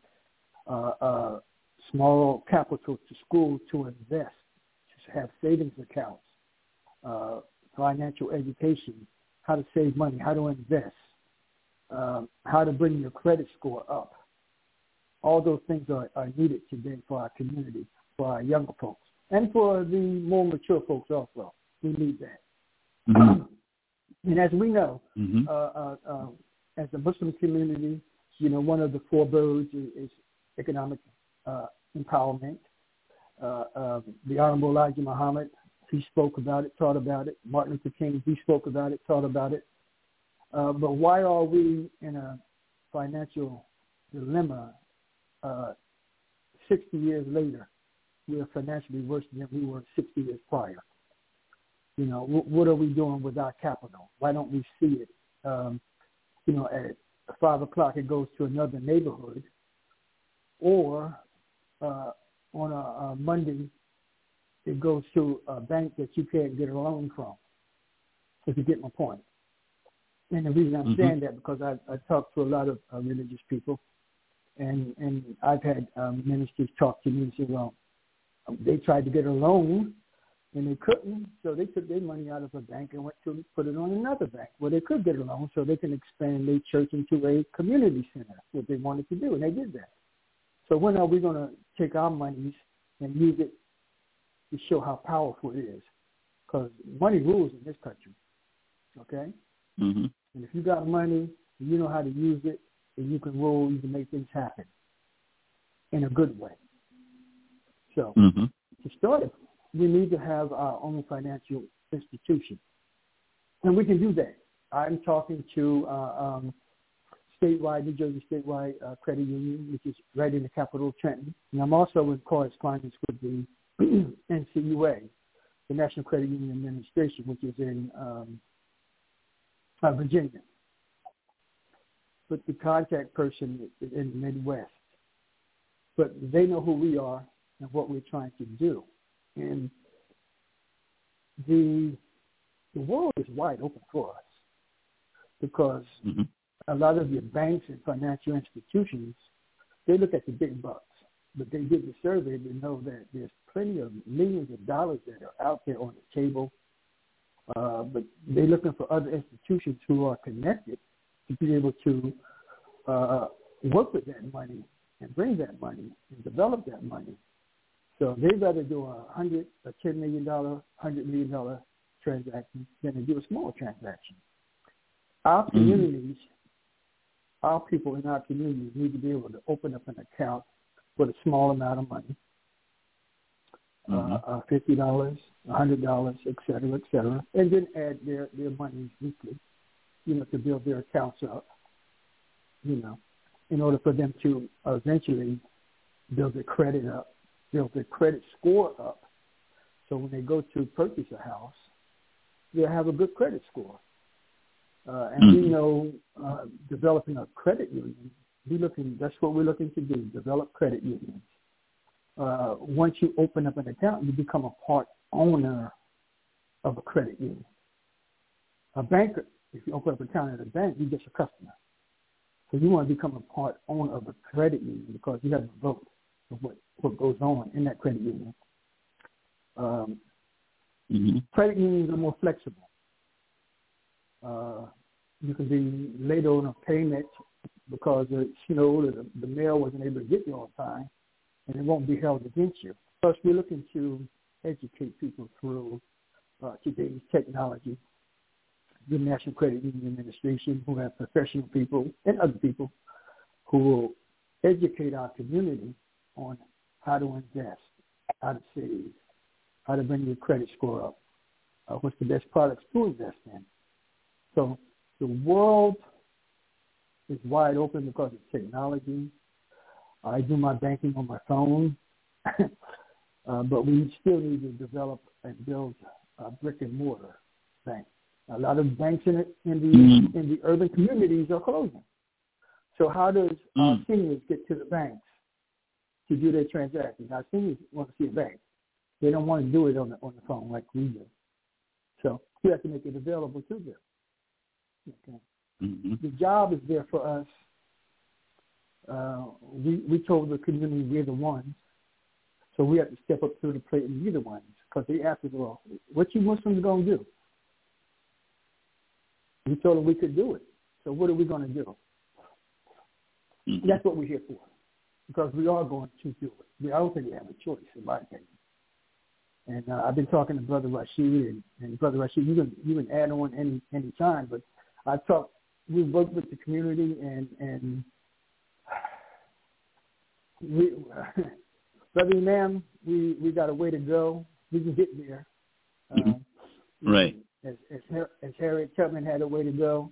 small capital to school to invest, to have savings accounts, financial education, how to save money, how to invest, how to bring your credit score up. All those things are needed today for our community, for our younger folks, and for the more mature folks also. We need that. Mm-hmm. And as we know, as a Muslim community, one of the four birds is economic empowerment. The Honorable Elijah Muhammad, he spoke about it, taught about it. Martin Luther King, he spoke about it, taught about it. But why are we in a financial dilemma 60 years later? We are financially worse than we were 60 years prior. What are we doing with our capital? Why don't we see it? At 5 o'clock it goes to another neighborhood, or on a Monday it goes to a bank that you can't get a loan from, if you get my point. And the reason I'm saying that, because I talk to a lot of religious people, and I've had ministers talk to me and say, well, they tried to get a loan and they couldn't, so they took their money out of a bank and went to put it on another bank where they could get a loan so they can expand their church into a community center, what they wanted to do, and they did that. So when are we going to take our monies and use it to show how powerful it is? Because money rules in this country, okay? Mm-hmm. And if you got money and you know how to use it, then you can rule, you can make things happen in a good way. So to start it, we need to have our own financial institution. And we can do that. I'm talking to New Jersey statewide credit union, which is right in the capital of Trenton. And I'm also in correspondence with the NCUA, the National Credit Union Administration, which is in Virginia. But the contact person is in the Midwest. But they know who we are and what we're trying to do. And the world is wide open for us, because a lot of your banks and financial institutions, they look at the big bucks. But they did the survey to know that there's plenty of millions of dollars that are out there on the table. But they're looking for other institutions who are connected to be able to work with that money and bring that money and develop that money. So they'd rather do a $10 million, $100 million transaction than to do a small transaction. Our communities, our people in our communities need to be able to open up an account with a small amount of money, $50, $100, et cetera, and then add their monies weekly, to build their accounts up, in order for them to eventually build their credit up, build their credit score up, so when they go to purchase a house, they'll have a good credit score. And we know developing a credit union, that's what we're looking to do, develop credit unions. Once you open up an account, you become a part owner of a credit union. A banker, if you open up an account at a bank, you're just a customer. So you want to become a part owner of a credit union because you have a vote of what goes on in that credit union. Credit unions are more flexible. You can be late on a payment because it snowed or the mail wasn't able to get you on time, and it won't be held against you. Plus, we're looking to educate people through today's technology. The National Credit Union Administration, who have professional people and other people who will educate our community on how to invest, how to save, how to bring your credit score up, what's the best products to invest in. So the world is wide open because of technology. I do my banking on my phone, but we still need to develop and build a brick and mortar bank. A lot of banks in the urban communities are closing. So how does our seniors get to the banks to do their transactions? Our seniors want to see a bank. They don't want to do it on the phone like we do. So we have to make it available to them. Okay. Mm-hmm. The job is there for us. We told the community we're the ones. So we have to step up to the plate and be the ones, because they asked us, well, what you Muslims going to do? We told them we could do it. So what are we going to do? Mm-hmm. That's what we're here for, because we are going to do it. I don't think we have a choice, in my opinion. And I've been talking to Brother Rashid, and Brother Rashid, you can add on any time, but we've worked with the community, and we, Brother Imam, we got a way to go. We can get there. Right. As Harriet Tubman had a way to go.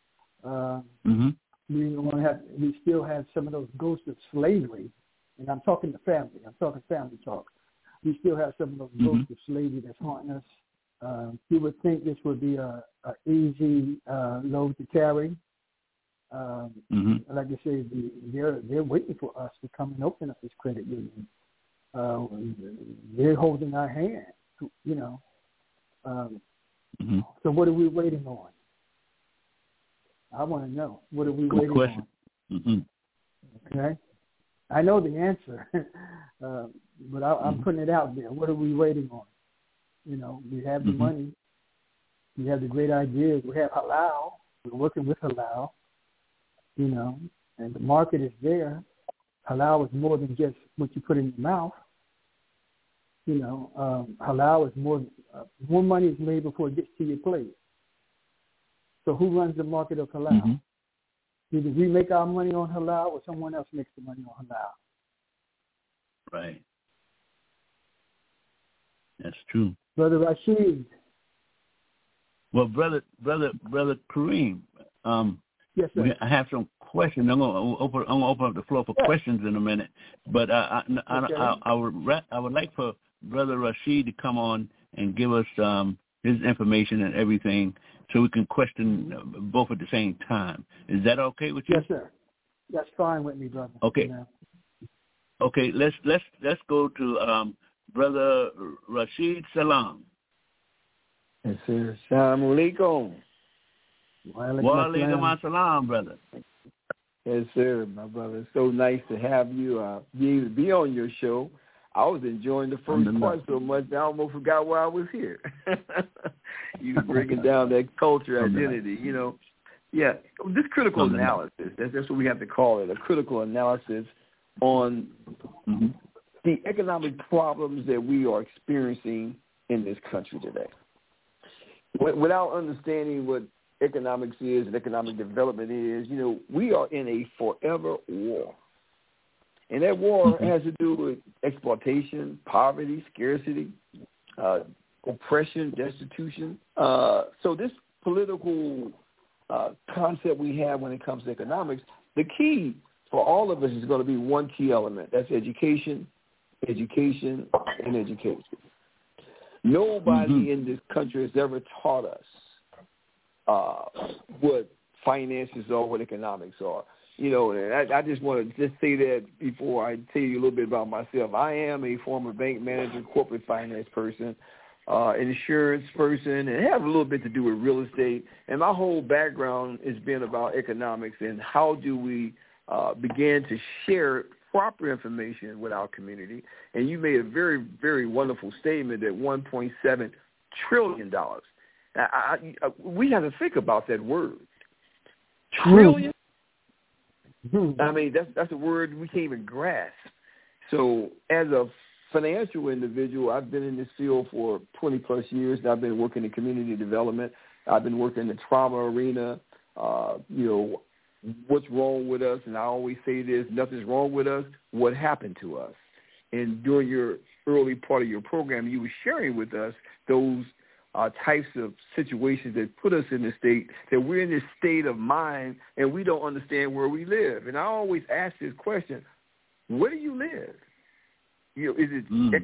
We still have some of those ghosts of slavery, and I'm talking to family. I'm talking family talk. We still have some of those ghosts of slavery that's haunting us. You would think this would be a easy load to carry. Like I say, they're waiting for us to come and open up this credit union. They're holding our hand, you know. So what are we waiting on? I want to know. What are we waiting on? Okay. I know the answer, but I'm putting it out there. What are we waiting on? You know, we have the money. We have the great ideas. We have halal. We're working with halal, you know, and the market is there. Halal is more than just what you put in your mouth. You know, halal is more money is made before it gets to your plate. So who runs the market of halal? Either we make our money on halal or someone else makes the money on halal. Right. That's true. Brother Rashid. Well, brother Kareem. Yes, sir. I have some questions. I'm gonna open up the floor for questions in a minute. But I would like for Brother Rashid to come on and give us his information and everything, so we can question both at the same time. Is that okay with you? Yes, sir. That's fine with me, brother. Okay. You know. Okay. Let's go to Brother Rashid Salam. Yes, sir. Assalamu alaikum. Wa alaikum assalam, brother. Yes, sir, my brother. It's so nice to have you be on your show. I was enjoying the first part so much that I almost forgot why I was here. You breaking down that culture identity, you know. Yeah, this critical analysis, that's what we have to call it, a critical analysis on the economic problems that we are experiencing in this country today. Without understanding what economics is and economic development is, you know, we are in a forever war. And that war has to do with exploitation, poverty, scarcity, oppression, destitution. So this political concept we have when it comes to economics, the key for all of us is going to be one key element. That's education, education, and education. Nobody in this country has ever taught us what finances are, what economics are. You know, and I just want to just say that before I tell you a little bit about myself. I am a former bank manager, corporate finance person, insurance person, and have a little bit to do with real estate. And my whole background has been about economics and how do we begin to share proper information with our community. And you made a very, very wonderful statement that $1.7 trillion. We have to think about that word. Trillion? I mean, that's a word we can't even grasp. So as a financial individual, I've been in this field for 20-plus years. I've been working in community development. I've been working in the trauma arena, you know, what's wrong with us, and I always say this, nothing's wrong with us, what happened to us. And during your early part of your program, you were sharing with us those types of situations that put us in the state, that we're in this state of mind and we don't understand where we live. And I always ask this question, where do you live? You know, is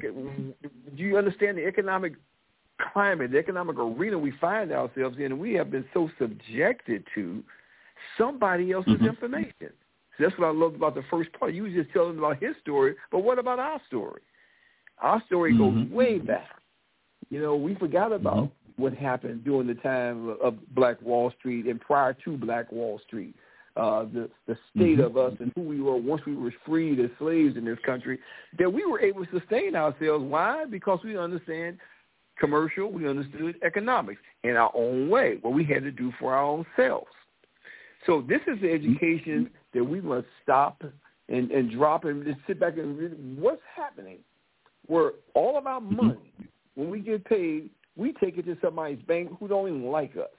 it? Do you understand the economic climate, the economic arena we find ourselves in? And we have been so subjected to somebody else's information. So that's what I loved about the first part. You were just telling about his story, but what about our story? Our story goes way back. You know, we forgot about what happened during the time of Black Wall Street and prior to Black Wall Street. The state of us and who we were once we were freed as slaves in this country, that we were able to sustain ourselves. Why? Because we understand commercial, we understood economics in our own way, what we had to do for our own selves. So this is the education that we must stop and drop and just sit back and read what's happening, where all of our money, when we get paid, we take it to somebody's bank who don't even like us.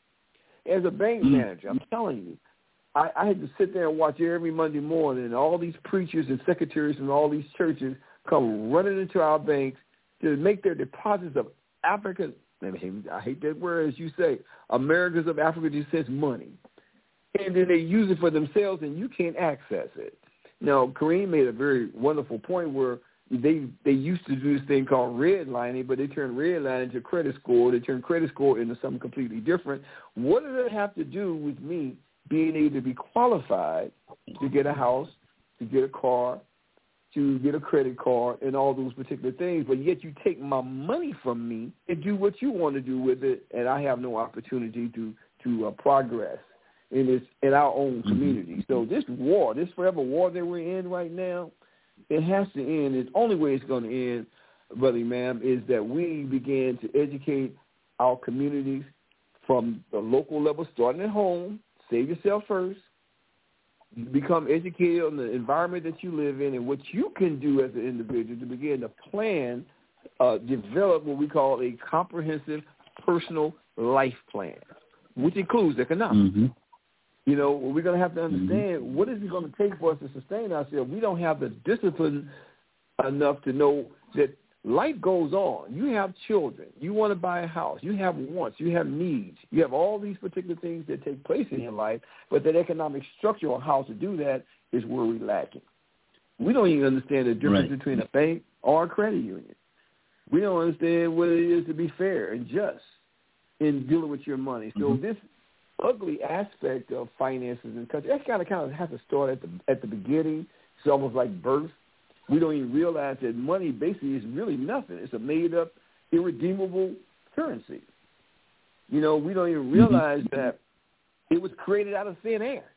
As a bank manager, I'm telling you, I had to sit there and watch every Monday morning, and all these preachers and secretaries from all these churches come running into our banks to make their deposits of African, I hate that word as you say, Americans of African descent money. And then they use it for themselves, and you can't access it. Now, Kareem made a very wonderful point where they used to do this thing called redlining, but they turned redlining into credit score. They turned credit score into something completely different. What does that have to do with me being able to be qualified to get a house, to get a car, to get a credit card, and all those particular things, but yet you take my money from me and do what you want to do with it, and I have no opportunity to progress in our own community. So this war, this forever war that we're in right now, it has to end. The only way it's going to end, Brother Imam, is that we begin to educate our communities from the local level, starting at home. Save yourself first. Become educated on the environment that you live in and what you can do as an individual to begin to plan, develop what we call a comprehensive personal life plan, which includes economics. You know, we're going to have to understand what is it going to take for us to sustain ourselves. We don't have the discipline enough to know that life goes on. You have children. You want to buy a house. You have wants. You have needs. You have all these particular things that take place in your life, but that economic structure on how to do that is where we're lacking. We don't even understand the difference between a bank or a credit union. We don't understand what it is to be fair and just in dealing with your money. So this ugly aspect of finances in the country, that kind of has to start at the beginning. It's almost like birth. We don't even realize that money basically is really nothing. It's a made-up, irredeemable currency. You know, we don't even realize that it was created out of thin air.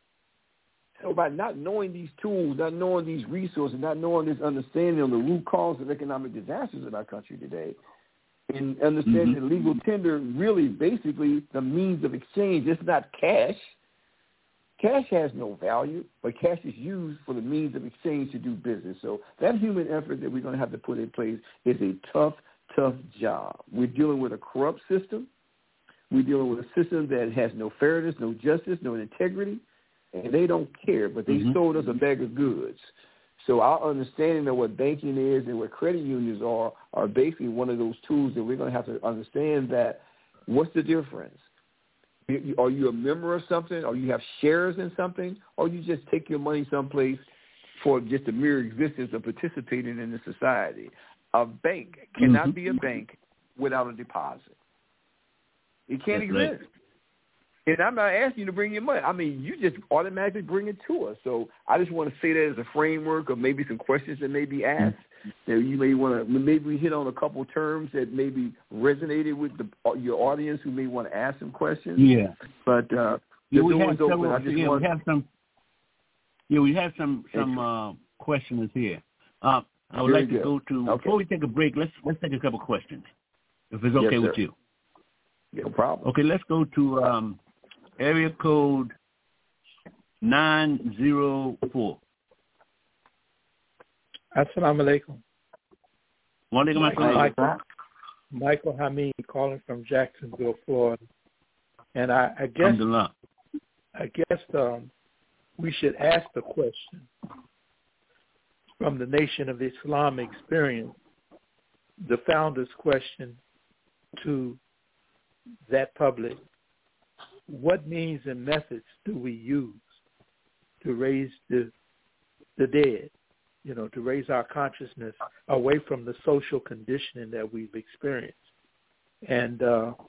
So by not knowing these tools, not knowing these resources, not knowing this understanding of the root cause of economic disasters in our country today, and understanding that legal tender really basically the means of exchange. It's not cash. Cash has no value, but cash is used for the means of exchange to do business. So that human effort that we're going to have to put in place is a tough, tough job. We're dealing with a corrupt system. We're dealing with a system that has no fairness, no justice, no integrity, and they don't care, but they sold us a bag of goods. So our understanding of what banking is and what credit unions are basically one of those tools that we're going to have to understand that what's the difference? Are you a member of something, or you have shares in something, or you just take your money someplace for just the mere existence of participating in the society? A bank cannot be a bank without a deposit. It can't exist. And I'm not asking you to bring your money. I mean, you just automatically bring it to us. So I just want to say that as a framework of maybe some questions that may be asked. That you may want to, maybe we hit on a couple of terms that maybe resonated with your audience who may want to ask some questions. Yeah. But we have some questions here. I would like to go to, before we take a break, let's take a couple questions, if it's okay with you. No problem. Okay, let's go to area code 904. Assalamu alaikum. Michael Hamid calling from Jacksonville, Florida. And I guess we should ask the question from the Nation of Islam experience, the founder's question to that public: what means and methods do we use to raise the dead, to raise our consciousness away from the social conditioning that we've experienced? And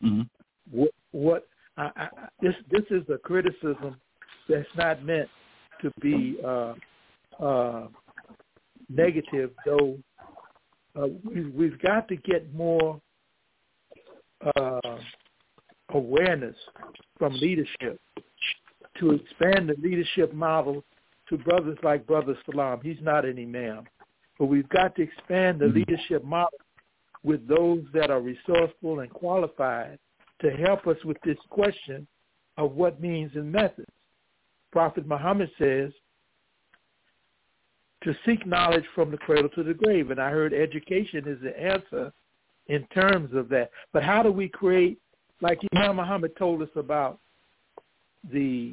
this is a criticism that's not meant to be negative, though. We've got to get more awareness from leadership to expand the leadership model to brothers like Brother Salam. He's not an imam, but we've got to expand the leadership model with those that are resourceful and qualified to help us with this question of what means and methods. Prophet Muhammad says to seek knowledge from the cradle to the grave, and I heard education is the answer in terms of that. But how do we create, like Imam Muhammad told us about the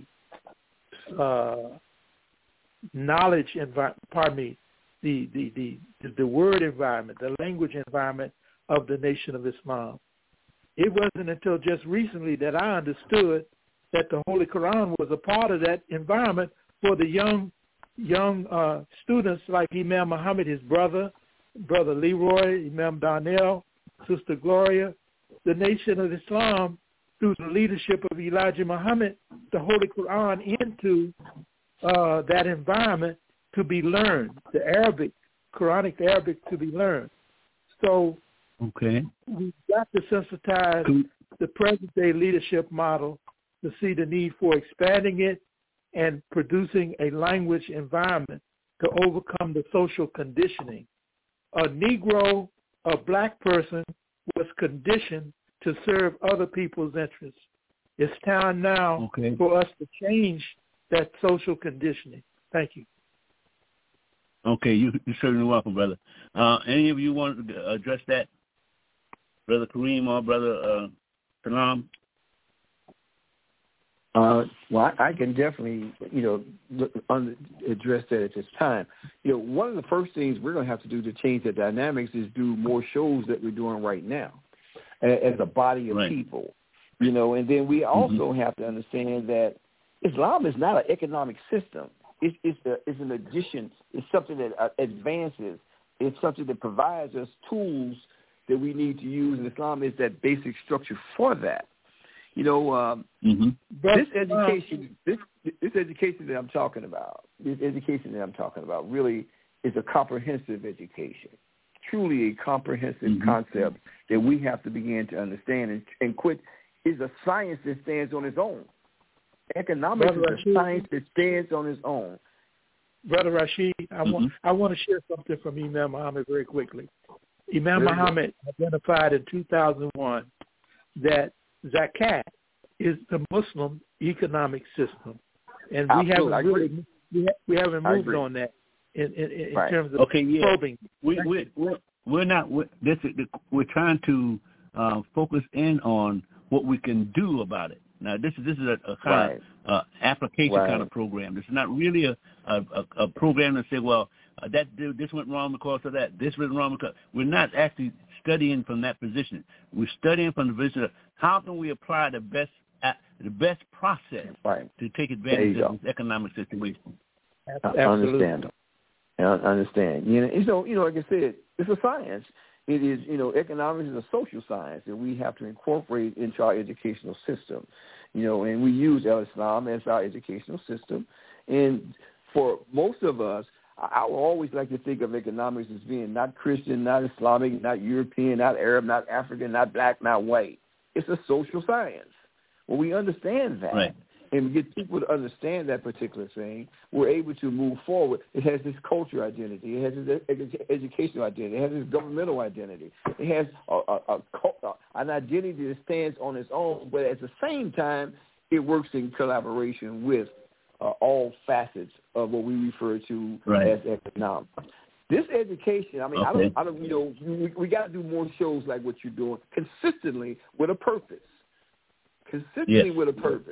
knowledge environment, the word environment, the language environment of the Nation of Islam. It wasn't until just recently that I understood that the Holy Quran was a part of that environment for the young students like Imam Muhammad, his brother Leroy, Imam Darnell, Sister Gloria. The Nation of Islam, through the leadership of Elijah Muhammad, the Holy Quran into that environment to be learned, the Arabic, Quranic Arabic to be learned. So we've got to sensitize the present-day leadership model to see the need for expanding it and producing a language environment to overcome the social conditioning. A Negro, a black person, was conditioned to serve other people's interests. It's time now for us to change that social conditioning. Thank you. Okay, you're certainly welcome, brother. Any of you want to address that? Brother Kareem or Brother Salam? Well, I can definitely, address that at this time. One of the first things we're going to have to do to change the dynamics is do more shows that we're doing right now as a body of people, and then we also have to understand that Islam is not an economic system. It's an addition. It's something that advances. It's something that provides us tools that we need to use, and Islam is that basic structure for that. This education that I'm talking about, really is a comprehensive education, truly a comprehensive concept that we have to begin to understand and quit. Is a science that stands on its own. Economics is a science that stands on its own. Brother Rashid, I want to share something from Imam Muhammad very quickly. Imam Muhammad identified in 2001 that zakat is the Muslim economic system, and we haven't moved on that in terms of probing. We're trying to focus in on what we can do about it. Now, this is a kind of application kind of program. This is not really a program that say, well, this went wrong because of that. This went wrong because we're not actually studying from that position. We're studying from the position of how can we apply the best process to take advantage of this economic situation. I understand. I understand. Like I said, it's a science. It is, economics is a social science that we have to incorporate into our educational system, and we use Al-Islam as our educational system. And for most of us, I will always like to think of economics as being not Christian, not Islamic, not European, not Arab, not African, not black, not white. It's a social science. When we understand that, and we get people to understand that particular thing, we're able to move forward. It has this culture identity. It has this educational identity. It has this governmental identity. It has an identity that stands on its own, but at the same time, it works in collaboration with all facets of what we refer to as economics. This education, we got to do more shows like what you're doing consistently with a purpose. With a purpose.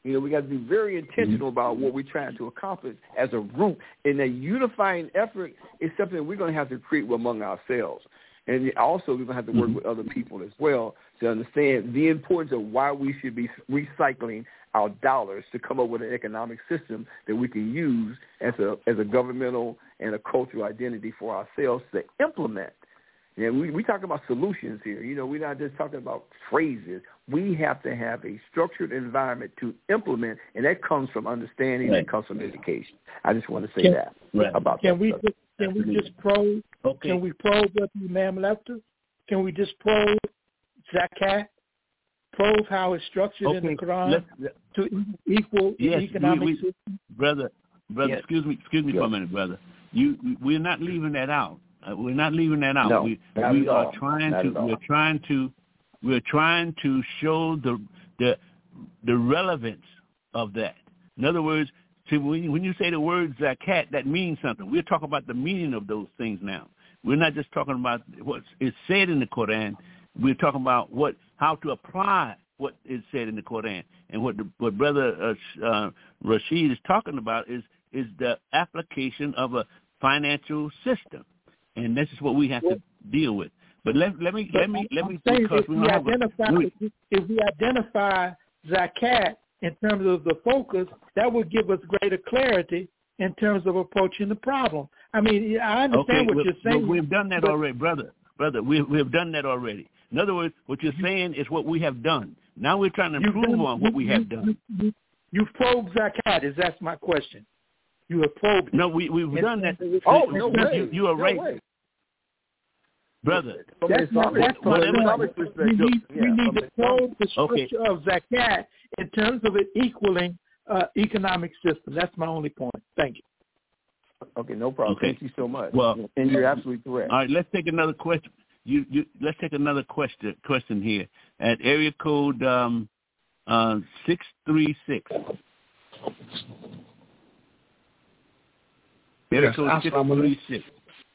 You know, we got to be very intentional about what we're trying to accomplish as a group. And a unifying effort is something that we're going to have to create among ourselves. And also, we're going to have to work with other people as well to understand the importance of why we should be recycling our dollars to come up with an economic system that we can use as a governmental and a cultural identity for ourselves to implement. And we talk about solutions here. You know, we're not just talking about phrases. We have to have a structured environment to implement, and that comes from understanding, that comes from education. I just want to say about that. Can we just probe? Okay. Can we probe what the Imam left us? Can we just probe zakat? Probe how it's structured in the Quran to equal economic system? Brother, excuse me for a minute, brother. We're not leaving that out. We're not leaving that out. No, we are trying to show the relevance of that. In other words, when you say the word zakat, that means something. We're talking about the meaning of those things now. We're not just talking about what is said in the Quran. We're talking about how to apply what is said in the Quran. And what Brother Rashid is talking about is the application of a financial system. And this is what we have to deal with. But let me because if we identify zakat in terms of the focus, that would give us greater clarity in terms of approaching the problem. I mean, I understand what you're saying. We've done that already, brother. We have done that already. In other words, what you're saying is what we have done. Now we're trying to improve on what we have done. You've probed zakat. That's my question. You have probed. No, we've done that. Oh, no way. You are right. Way. Brother. We need to probe the structure of zakat in terms of it equaling economic system. That's my only point. Thank you. Okay, no problem. Okay. Thank you so much. Well, and you're absolutely correct. All right, let's take another question. Let's take another question here at area code 636. Area code 636.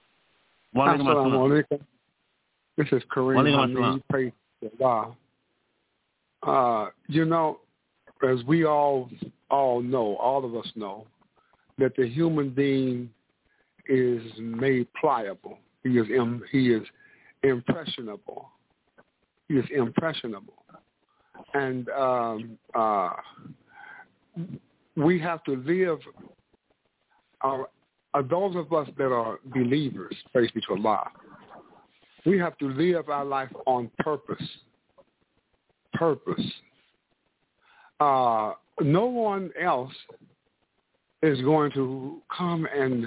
This is Kareem. Praise Allah. You know, as we all know, all of us know, that the human being is made pliable. He is impressionable. He is impressionable. And we have to live, those of us that are believers, praise be to Allah, we have to live our life on purpose. No one else is going to come and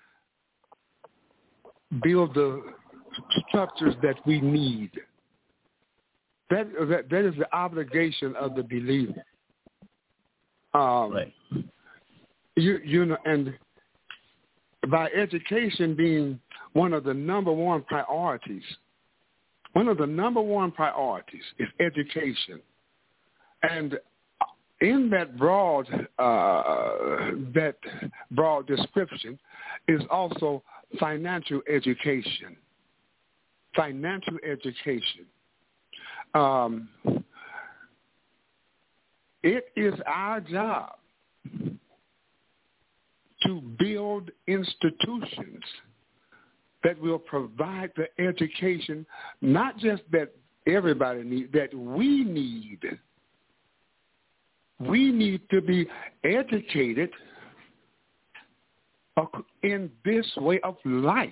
build the structures that we need. That is the obligation of the believer. Right. You know, and by education being one of the number one priorities is education. And in that broad description is also financial education. It is our job to build institutions that will provide the education, not just that everybody needs, that we need. We need to be educated in this way of life.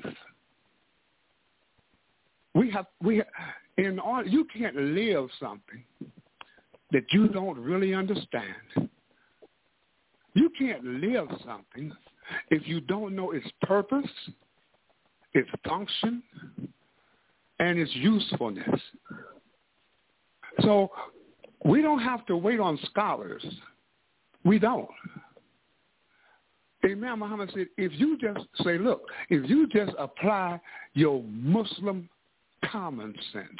You can't live something that you don't really understand. You can't live something if you don't know its purpose, its function, and its usefulness. So we don't have to wait on scholars. We don't. Imam Muhammad said, if you just apply your Muslim common sense,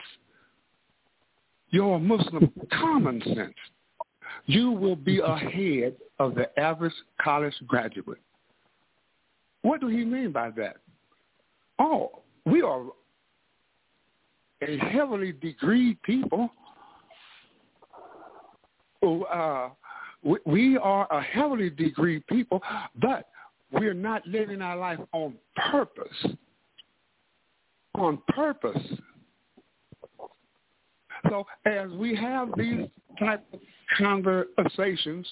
you will be ahead of the average college graduate. What do he mean by that? Oh, we are a heavily degreed people. we are a heavily degreed people, but we're not living our life on purpose. On purpose. So as we have these type of conversations,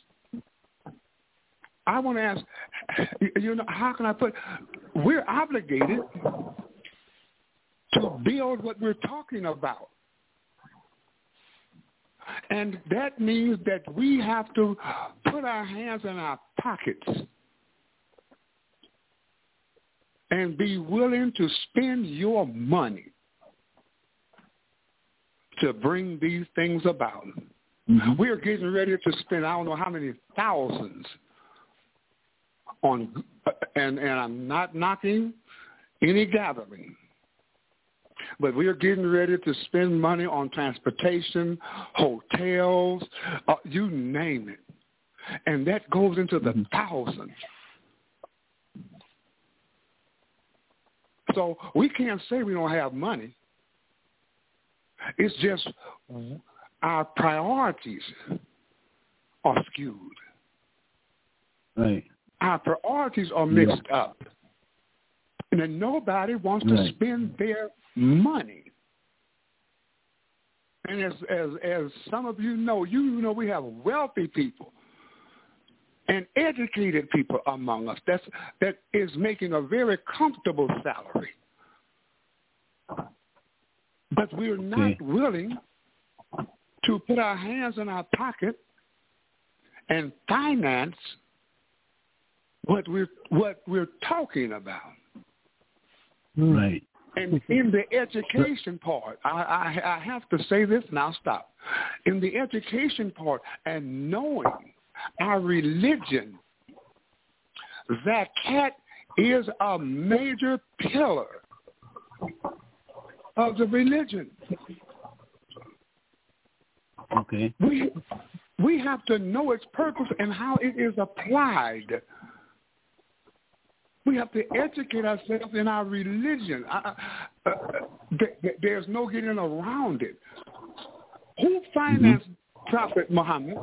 I want to ask, how can I put, we're obligated to build what we're talking about. And that means that we have to put our hands in our pockets and be willing to spend your money to bring these things about. Mm-hmm. We're getting ready to spend I don't know how many thousands on, and I'm not knocking any gathering, but we're getting ready to spend money on transportation, hotels, you name it. And that goes into the thousands. So we can't say we don't have money. It's just our priorities are skewed. Right. Our priorities are mixed up. And then nobody wants to spend their money. And as some of you know, we have wealthy people and educated people among us that is making a very comfortable salary. But we're not willing to put our hands in our pocket and finance what we're talking about. Right. And in the education part, I have to say this and I'll stop. In the education part and knowing our religion, that is a major pillar of the religion. Okay. We have to know its purpose and how it is applied. We have to educate ourselves in our religion. There's no getting around it. Who financed Prophet Muhammad?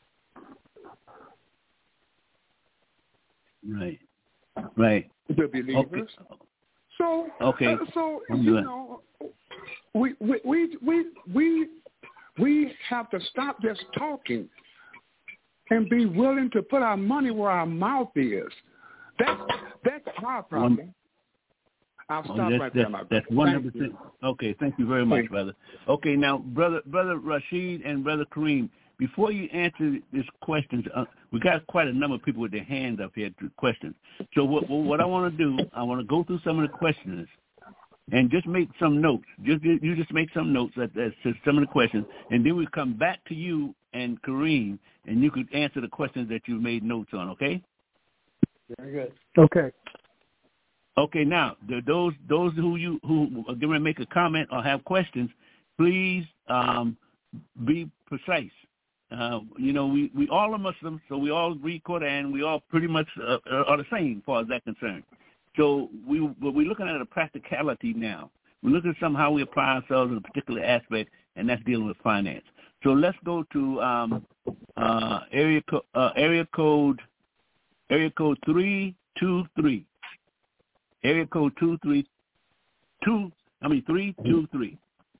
Right. The believers. Okay. So we have to stop just talking and be willing to put our money where our mouth is. That's our problem. I'll stop right there, my brother. That's 100%. Okay, thank you very much, brother. Okay, now, brother Rashid and brother Kareem, before you answer these questions, we got quite a number of people with their hands up here to questions. So what I want to do, I want to go through some of the questions and just make some notes. You just make some notes as to some of the questions, and then we come back to you and Kareem, and you could answer the questions that you made notes on. Okay? Very good. Okay. Okay. Now, those who are going to make a comment or have questions, please be precise. We all are Muslims, so we all read Quran. We all pretty much are the same as far as that's concerned. So we're looking at a practicality now. We're looking at how we apply ourselves in a particular aspect, and that's dealing with finance. So let's go to area code 323. Area code 323.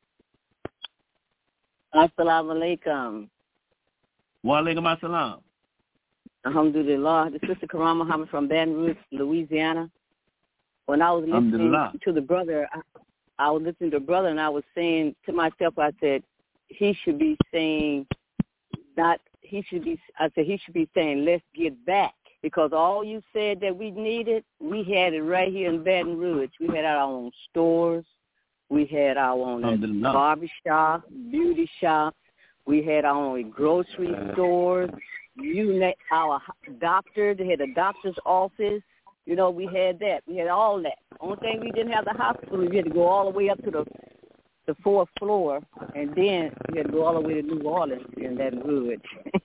Assalamu alaikum. Wa alaikum assalam. Alhamdulillah. This is Sister Karam Muhammad from Baton Rouge, Louisiana. When I was listening to the brother, I was listening to the brother, and I was saying to myself, I said, he should be saying, he should be saying, let's get back. Because all you said that we needed, we had it right here in Baton Rouge. We had our own stores. We had our own barber shop, beauty shop. We had our own grocery stores. Our doctor, they had a doctor's office. We had that. We had all that. Only thing we didn't have the hospital. We had to go all the way up to the fourth floor, and then we had to go all the way to New Orleans in Baton Rouge.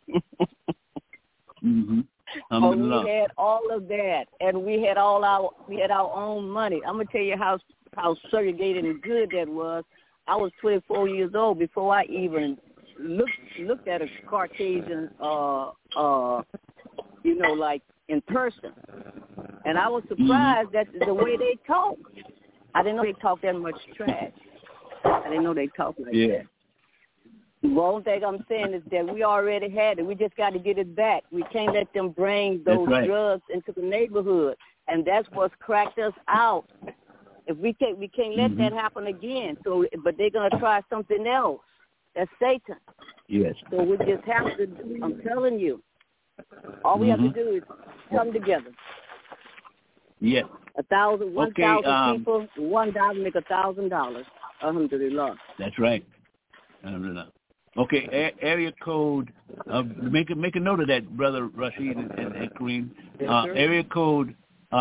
So we had all of that, and we had our own money. I'm gonna tell you how segregated and good that was. I was 24 years old before I even looked at a Caucasian, like in person, and I was surprised that the way they talk. I didn't know they talk that much trash. I didn't know they talk like that. The only thing I'm saying is that we already had it. We just got to get it back. We can't let them bring those drugs into the neighborhood, and that's what's cracked us out. If we can't let that happen again. So, but they're gonna try something else. That's Satan. Yes. So we just have to. I'm telling you, all we have to do is come together. Yes. 1,000 people, $1 make $1,000. Alhamdulillah. That's right. Alhamdulillah. Okay, area code. Make a note of that, Brother Rashid and Kareem. Area code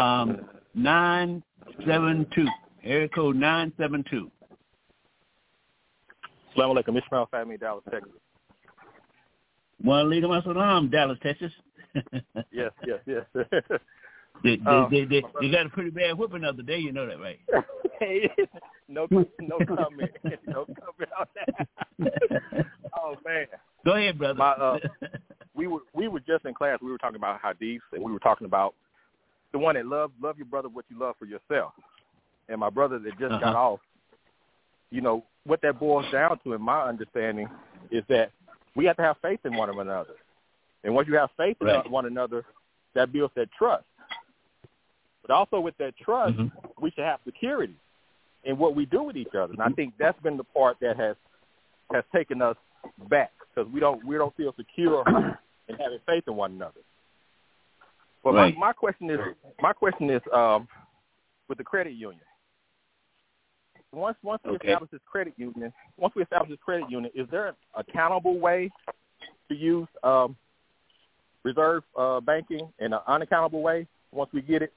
972. Area code 972. Assalamu alaikum. Ishmael Fahmy, Dallas, Texas. Wa alaikum assalam, Dallas, Texas. Yes. They got a pretty bad whooping the other day. You know that, right? Hey, no comment. No comment on that. Oh man. Go ahead, brother. We were just in class. We were talking about hadiths, and we were talking about the one that love your brother what you love for yourself. And my brother that just got off, what that boils down to, in my understanding, is that we have to have faith in one another. And once you have faith in one another, that builds that trust. But also with that trust, we should have security in what we do with each other. And I think that's been the part that has taken us back, because we don't feel secure in having faith in one another. But my question is with the credit union. Once we establish this credit union, is there an accountable way to use reserve banking and an unaccountable way once we get it?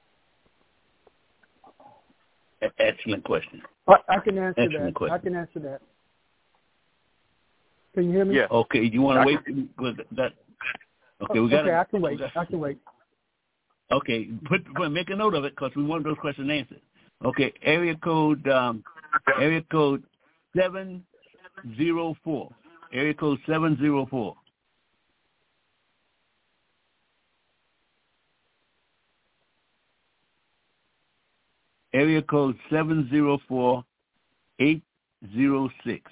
Excellent question. I can answer that. Can you hear me? Yeah. Okay. You want to wait with that? Okay, we got. Okay, I can wait. Okay, make a note of it, because we want those questions answered. Okay, area code 704. Area code 704. Area code 704-806.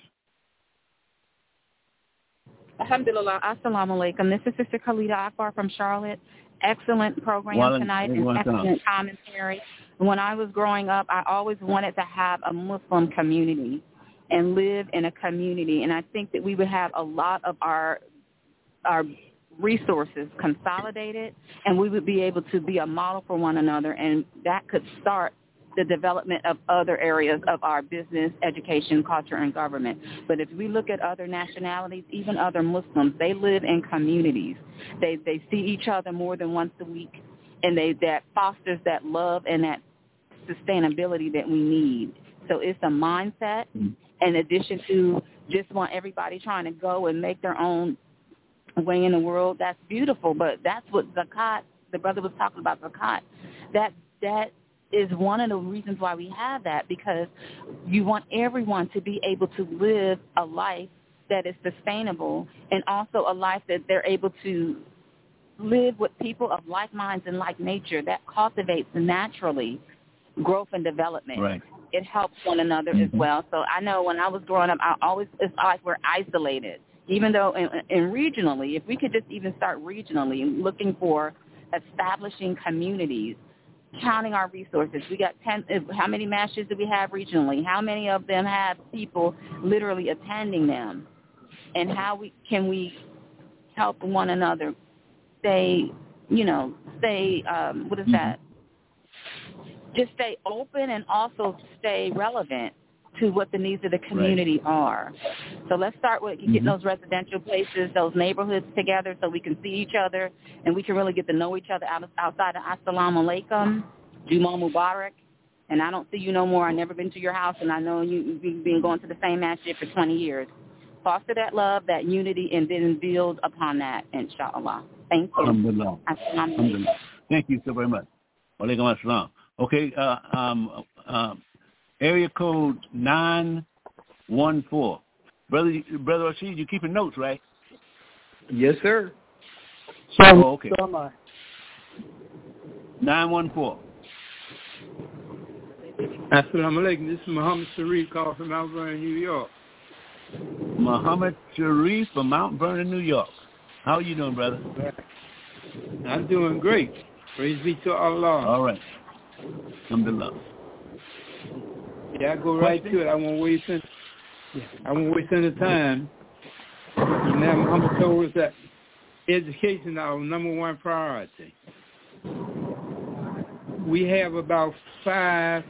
Alhamdulillah. Assalamu alaikum. This is Sister Khalida Akbar from Charlotte. Excellent program tonight and excellent commentary. When I was growing up, I always wanted to have a Muslim community and live in a community. And I think that we would have a lot of our resources consolidated, and we would be able to be a model for one another, and that could start the development of other areas of our business, education, culture, and government. But if we look at other nationalities, even other Muslims, they live in communities. They see each other more than once a week, and that fosters that love and that sustainability that we need. So it's a mindset, in addition to just want everybody trying to go and make their own way in the world. That's beautiful, but that's what zakat, the brother was talking about zakat, that is one of the reasons why we have that, because you want everyone to be able to live a life that is sustainable, and also a life that they're able to live with people of like minds and like nature. That cultivates naturally growth and development. Right. It helps one another as well. So I know when I was growing up, it's like we're isolated. Even though in regionally, if we could just even start regionally and looking for establishing communities, counting our resources. We got 10. How many matches do we have regionally? How many of them have people literally attending them? And how can we help one another stay what is that? Just stay open and also stay relevant to what the needs of the community are. So let's start with getting those residential places, those neighborhoods together, so we can see each other and we can really get to know each other outside of Assalamu alaikum, Juma Mubarak, and I don't see you no more. I've never been to your house, and I know you've been going to the same masjid for 20 years. Foster that love, that unity, and then build upon that, inshallah. Thank you. Alhamdulillah. Alhamdulillah. Thank you so very much. Wa alaikum assalam. Okay, area code 914. Brother Rashid, you keeping notes, right? Yes, sir. Okay. So am I. 914. Assalamu alaikum. This is Muhammad Sharif calling from Mount Vernon, New York. Muhammad Sharif from Mount Vernon, New York. How are you doing, brother? I'm doing great. Praise be to Allah. All right. Alhamdulillah. Yeah, I go right to it. I won't waste any time. Imam Muhammad told us that education is our number one priority. We have about 5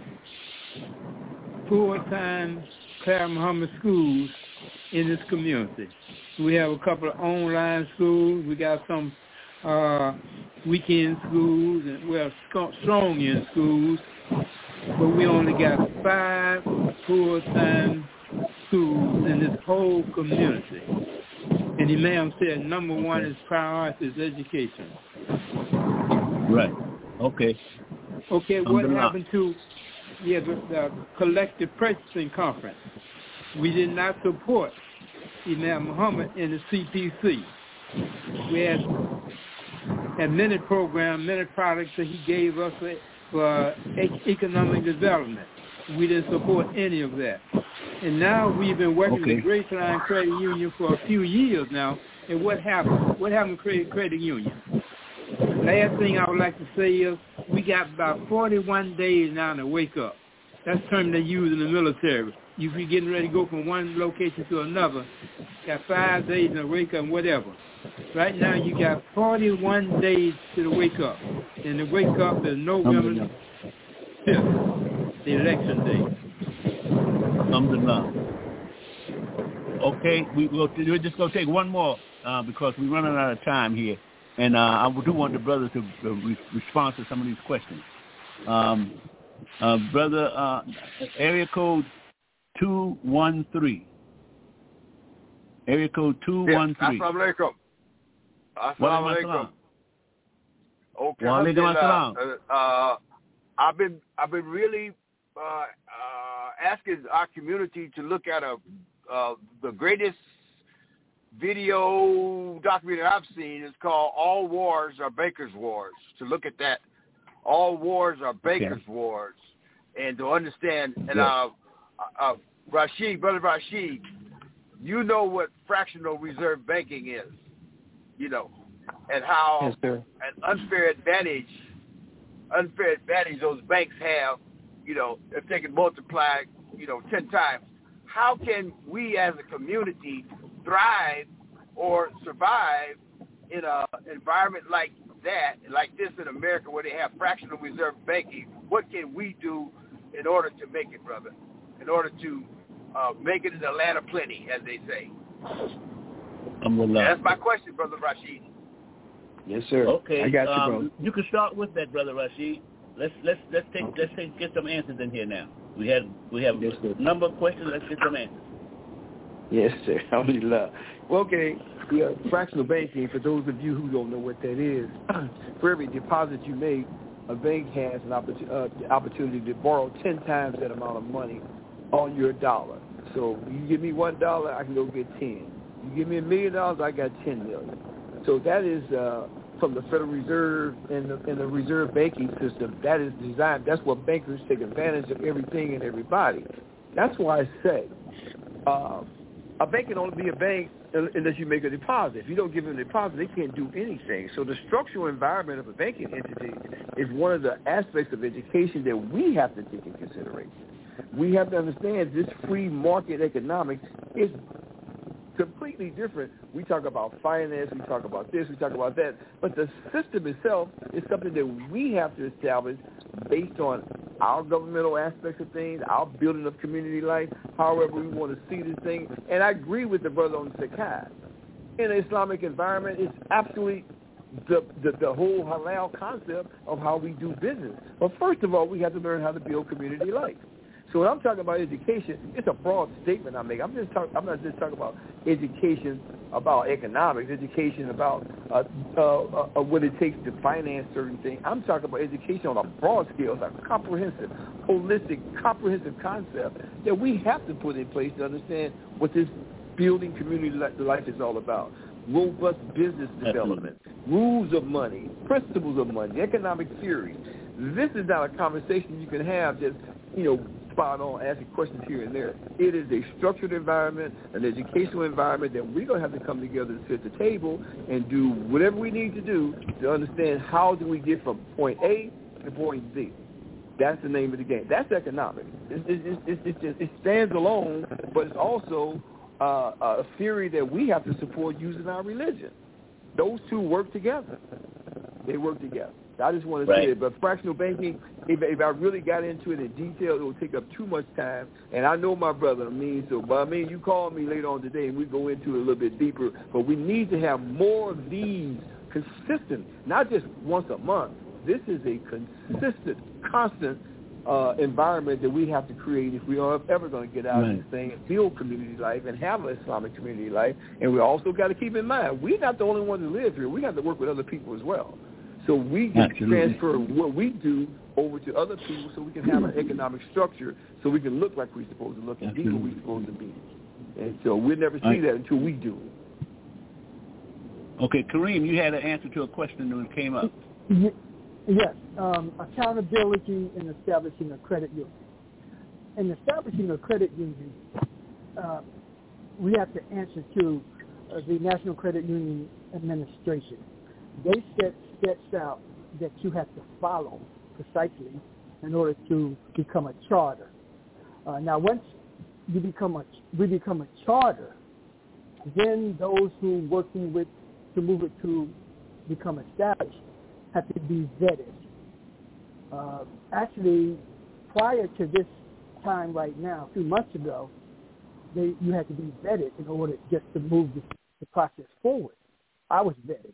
full-time Clara Muhammad schools in this community. We have a couple of online schools. We got some weekend schools, and we're strong in schools. But we only got 5 full-time schools in this whole community. And Imam said number one is priority is education. Right. Okay. Okay, what happened to the collective purchasing conference? We did not support Imam Muhammad in the CPC. We had many programs, many products that he gave us for economic development. We didn't support any of that. And now we've been working with Great Line Credit Union for a few years now. And what happened? What happened with Credit Union? Last thing I would like to say is we got about 41 days now to wake up. That's the term they use in the military. If you're getting ready to go from one location to another, got 5 days to wake up and whatever. Right now you got 41 days to wake up. And the wake up is November 5th, the election day. Alhamdulillah. Okay, we're just going to take one more because we're running out of time here. And I do want the brother to respond to some of these questions. Brother, area code 213. Area code 213. Assalamu alaikum. Assalamu alaikum. Okay. Wa alaikum assalam. I've been really asking our community to look at the greatest video documentary I've seen. Is called All Wars Are Bankers' Wars. To look at that, all wars are bankers' wars, and to understand. And Brother Rashid, you know what fractional reserve banking is, and how an unfair advantage those banks have, if they can multiply, 10 times. How can we as a community thrive or survive in an environment like that, like this in America, where they have fractional reserve banking? What can we do in order to make it, brother? In order to make it in the land of plenty, as they say. That's my question, Brother Rashid. Yes, sir. Okay. I got you, bro. You can start with that, Brother Rashid. Let's get some answers in here now. We have a number of questions. Let's get some answers. Yes, sir. Alhamdulillah. Well, okay. Yeah, fractional banking, for those of you who don't know what that is, for every deposit you make, a bank has an opportunity to borrow 10 times that amount of money on your dollar. So you give me $1, I can go get 10. You give me $1 million, I got 10 million. So that is from the Federal Reserve and the reserve banking system. That is designed. That's what bankers take advantage of everything and everybody. That's why I say a bank can only be a bank unless you make a deposit. If you don't give them a deposit, they can't do anything. So the structural environment of a banking entity is one of the aspects of education that we have to take in consideration. We have to understand this free market economics is completely different. We talk about finance, we talk about this, we talk about that, but the system itself is something that we have to establish based on our governmental aspects of things, our building of community life, however we want to see this thing. And I agree with the brother on the zakat. In an Islamic environment, it's absolutely the whole halal concept of how we do business. But first of all, we have to learn how to build community life. So when I'm talking about education, it's a broad statement I make. I'm not just talking about education about economics, education about what it takes to finance certain things. I'm talking about education on a broad scale, it's a comprehensive, holistic, comprehensive concept that we have to put in place to understand what this building community life is all about. Robust business development, rules of money, principles of money, economic theory. This is not a conversation you can have just, spot on, asking questions here and there. It is a structured environment, an educational environment that we're going to have to come together and sit at the table and do whatever we need to do to understand how do we get from point A to point Z. That's the name of the game. That's economics. It stands alone, but it's also a theory that we have to support using our religion. Those two work together. They work together. I just want to say it. But fractional banking, if I really got into it in detail, it would take up too much time. And I know my brother, you call me later on today and we go into it a little bit deeper. But we need to have more of these consistent, not just once a month. This is a consistent, constant environment that we have to create if we are ever going to get out of this thing and build community life and have an Islamic community life. And we also got to keep in mind, we're not the only ones who live here. We have to work with other people as well. So we can transfer what we do over to other people so we can have an economic structure so we can look like we're supposed to look and be what we're supposed to be. And so we'll never see that until we do. Okay, Kareem, you had an answer to a question that came up. Yes, accountability in establishing a credit union. In establishing a credit union, we have to answer to the National Credit Union Administration. They set steps out that you have to follow precisely in order to become a charter. Now, once we become a charter, then those who are working with to move it to become established have to be vetted. Actually, prior to this time right now, a few months ago, you had to be vetted in order just to move the process forward. I was vetted.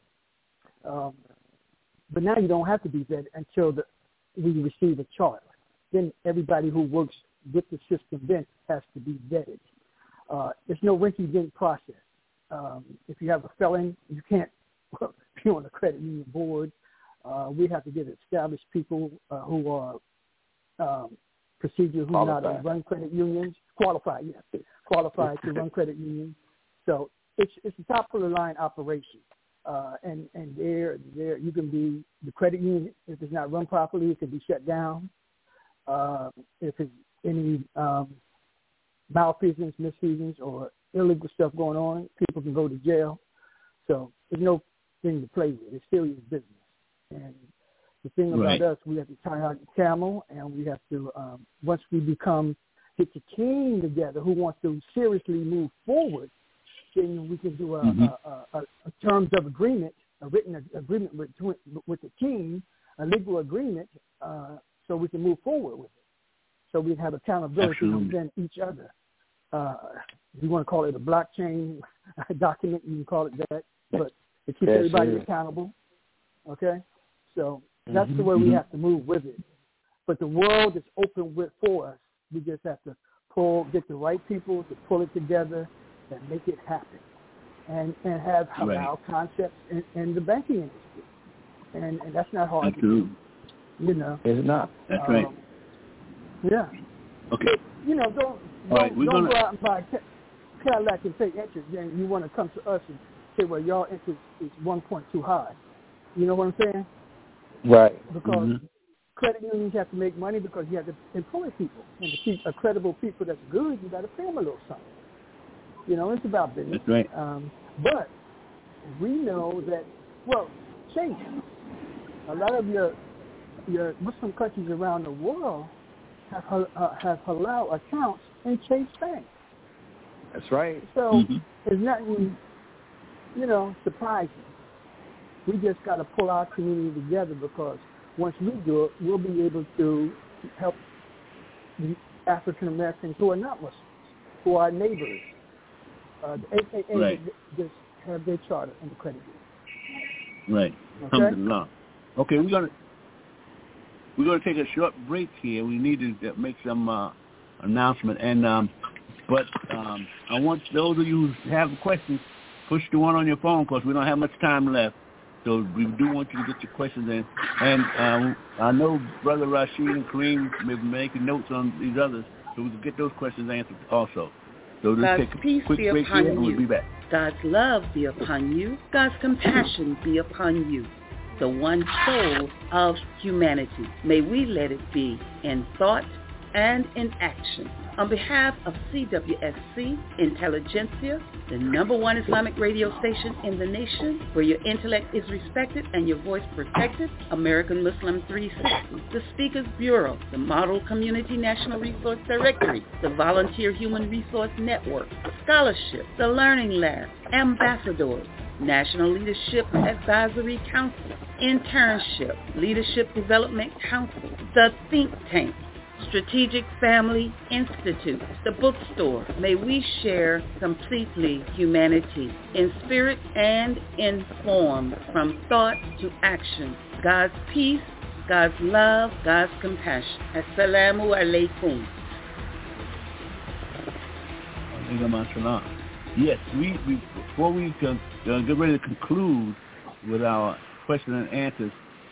But now you don't have to be vetted until we receive a charter. Then everybody who works with the system then has to be vetted. There's no rinky-dink process. If you have a felon, you can't be on the credit union board. We have to get established people who are procedure who know how to run credit unions, qualified to run credit unions. So it's a top of the line operation. And there you can be the credit union. If it's not run properly, it can be shut down. If it's any malfeasance, misfeasance, or illegal stuff going on, people can go to jail. So there's no thing to play with. It's serious business. And the thing about us, we have to tie our camel, and we have to, once we get the team together who wants to seriously move forward, then we can do a terms of agreement, a written agreement with the team, a legal agreement, so we can move forward with it. So we have accountability within each other. If you want to call it a blockchain document, you can call it that, but it keeps everybody accountable. Okay? So that's the way we have to move with it. But the world is open for us. We just have to get the right people to pull it together and make it happen, and have halal concepts in the banking industry, and that's not hard to do. It's not. That's right. Yeah. Okay. Don't go out and buy Cadillac and pay interest. Then you want to come to us and say, well, y'all interest is 1.2 high. You know what I'm saying? Right. Because credit unions have to make money because you have to employ people, and to keep credible people that's good, you got to pay them a little something. It's about business. That's right. But we know that, Chase, a lot of your Muslim countries around the world have halal accounts in Chase Bank. That's right. So it's nothing, surprising. We just got to pull our community together, because once we do it, we'll be able to help the African Americans who are not Muslims, who are neighbors. The AKA just have their charter in the credit union. Right. Okay. Okay, we're gonna take a short break here. We need to make some announcement, and but I want those of you who have questions, push the one on your phone, because we don't have much time left. So we do want you to get your questions in. And I know Brother Rashid and Kareem may be making notes on these others, so we can get those questions answered also. So God's take a peace quick be break upon here, and you. we'll be back. God's love be upon you. God's compassion be upon you. The one soul of humanity. May we let it be in thought and in action. On behalf of CWSC Intelligentsia, the #1 Islamic radio station in the nation, where your intellect is respected and your voice protected, American Muslim 360, the Speakers Bureau, the Model Community National Resource Directory, the Volunteer Human Resource Network, Scholarship, the Learning Lab, Ambassadors, National Leadership Advisory Council, Internship, Leadership Development Council, the Think Tank, Strategic Family Institute, the bookstore. May we share completely humanity in spirit and in form, from thought to action. God's peace, God's love, God's compassion. Assalamu alaikum. Yes, we before we can get ready to conclude with our question and answers,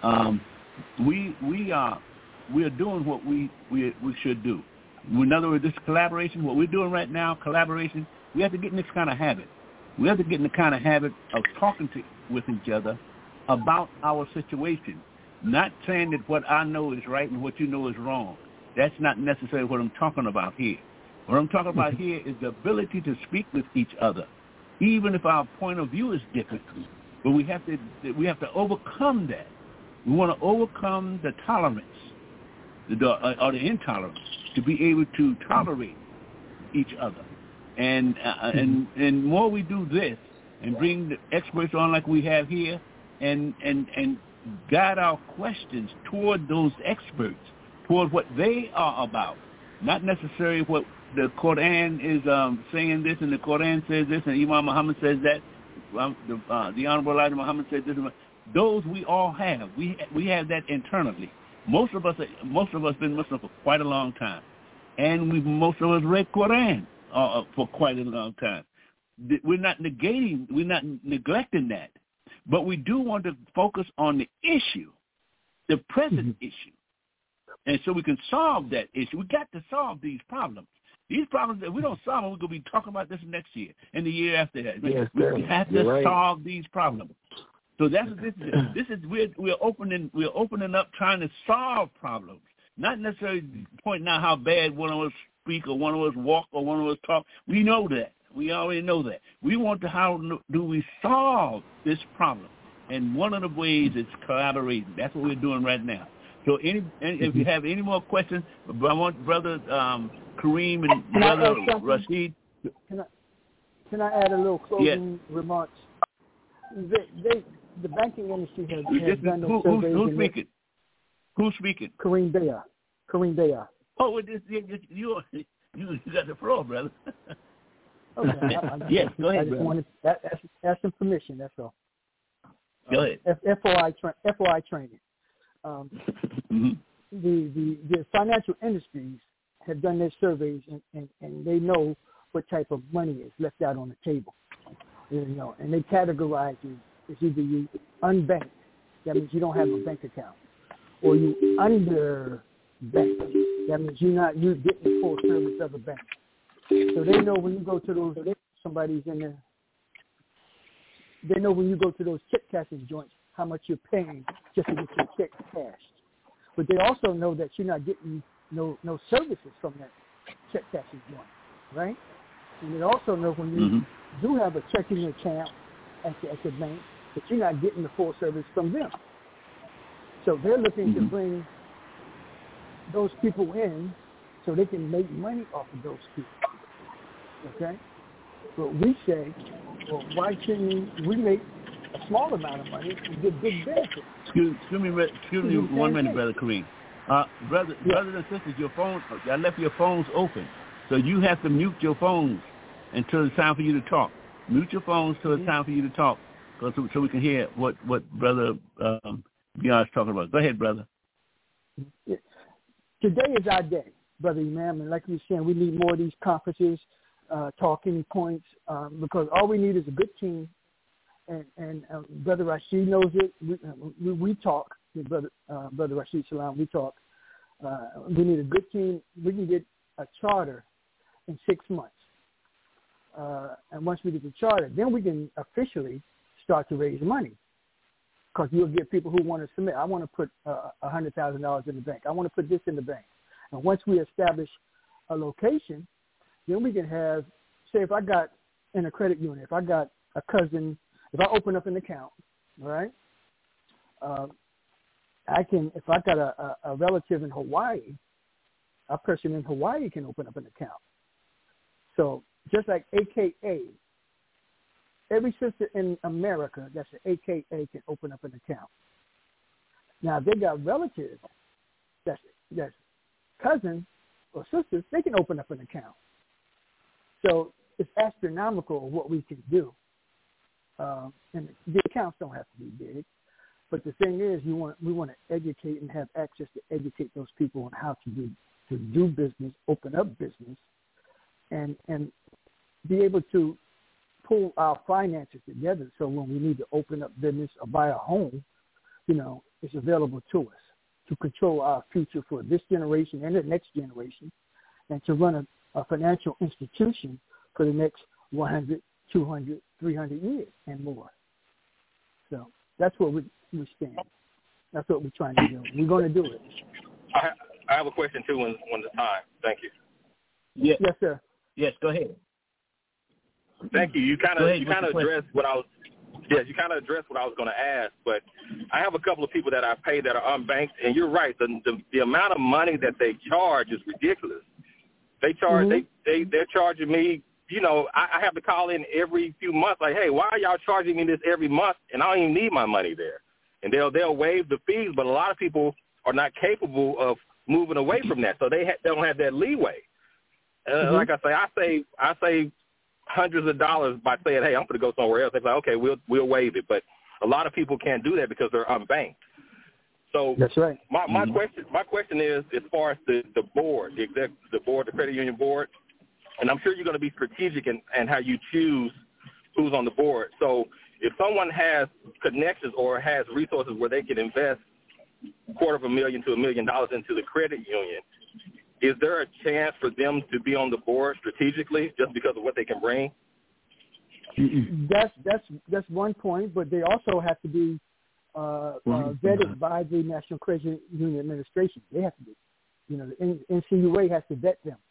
we are doing what we should do. In other words, this collaboration, what we're doing right now, collaboration, we have to get in this kind of habit. We have to get in the kind of habit of talking with each other about our situation, not saying that what I know is right and what you know is wrong. That's not necessarily what I'm talking about here. What I'm talking about here is the ability to speak with each other, even if our point of view is different. But we have to overcome that. We want to overcome the tolerance, or the intolerance, to be able to tolerate each other. And more we do this and bring the experts on like we have here, and guide our questions toward those experts, toward what they are about, not necessarily what the Quran is saying this, and the Quran says this, and Imam Muhammad says that. The Honorable Elijah Muhammad said this. Those we all have. We have that internally. Most of us been Muslim for quite a long time, and most of us read Quran for quite a long time. We're not neglecting that, but we do want to focus on the issue, the present issue, and so we can solve that issue. We got to solve these problems. These problems that we don't solve, we're going to be talking about this next year and the year after that. Yes, we have to solve these problems. So that's what this is. We're opening up, trying to solve problems, not necessarily pointing out how bad one of us speak or one of us walk or one of us talk. We know that. We already know that. We want to, how do we solve this problem? And one of the ways is collaborating. That's what we're doing right now. So if you have any more questions, I want Brother Kareem and Brother Rashid. Can I add a little closing remarks? The banking industry has done their surveys. Who's speaking? Who's speaking? Kareem Bayar. Oh, you got the floor, brother. Okay. Yes, go ahead, I just wanted to ask some permission, that's all. Go ahead. FOI training. The financial industries have done their surveys, and they know what type of money is left out on the table. And they categorize it as either you unbanked, that means you don't have a bank account, or you underbanked, that means you're getting the full service of a bank. So they know when you go to those, somebody's in there. They know when you go to those check cashing joints how much you're paying just to get your check cashed. But they also know that you're not getting no services from that check cashing joint, right? And they also know when you do have a checking account at the bank, that you're not getting the full service from them. So they're looking to bring those people in so they can make money off of those people. Okay? But we say, well, why shouldn't we make a small amount of money and get big benefits? Excuse me 1 minute, Brother Kareem. Brothers and sisters, I left your phones open. So you have to mute your phones until it's time for you to talk. Mute your phones till it's time for you to talk, so we can hear what Brother Beyond is talking about. Go ahead, brother. Yeah. Today is our day, Brother Imam, and like we were saying, we need more of these conferences, talking points, because all we need is a good team. And Brother Rashid knows it. We talk, Brother Rashid Salam, we talk. We need a good team. We can get a charter in 6 months. and once we get the charter, then we can officially start to raise money. Because you'll get people who want to submit. I want to put $100,000 in the bank. I want to put this in the bank. And once we establish a location, then we can have, say, if I got in a credit union, if I got a cousin, if I open up an account, right? I can, if I got a relative in Hawaii, a person in Hawaii can open up an account. So just like AKA, every sister in America that's an AKA can open up an account. Now, if they got relatives that's cousins or sisters, they can open up an account. So it's astronomical what we can do. And the accounts don't have to be big. But the thing is, we want to educate and have access to educate those people on how to do business, open up business, and be able to pull our finances together so when we need to open up business or buy a home, it's available to us to control our future for this generation and the next generation, and to run a financial institution for the next 100, 200, 300 years and more. So that's what we stand. That's what we're trying to do. We're going to do it. I have a question, too, when the time. Thank you. Yes, sir. Yes, go ahead. Thank you. You kind of addressed what I was. Yes, you kind of addressed what I was going to ask, but I have a couple of people that I pay that are unbanked, and you're right. The amount of money that they charge is ridiculous. They charge. Mm-hmm. They're charging me. I have to call in every few months, like, hey, why are y'all charging me this every month? And I don't even need my money there. And they'll waive the fees, but a lot of people are not capable of moving away from that, so they don't have that leeway. Like I save hundreds of dollars by saying, hey, I'm going to go somewhere else. They're like, okay, we'll waive it. But a lot of people can't do that because they're unbanked. So that's right. My question is, as far as the board, the board, the credit union board, and I'm sure you're going to be strategic in how you choose who's on the board. So if someone has connections or has resources where they can invest $250,000 to $1 million into the credit union, is there a chance for them to be on the board strategically just because of what they can bring? That's one point, but they also have to be vetted by the National Credit Union Administration. They have to be. The NCUA has to vet them.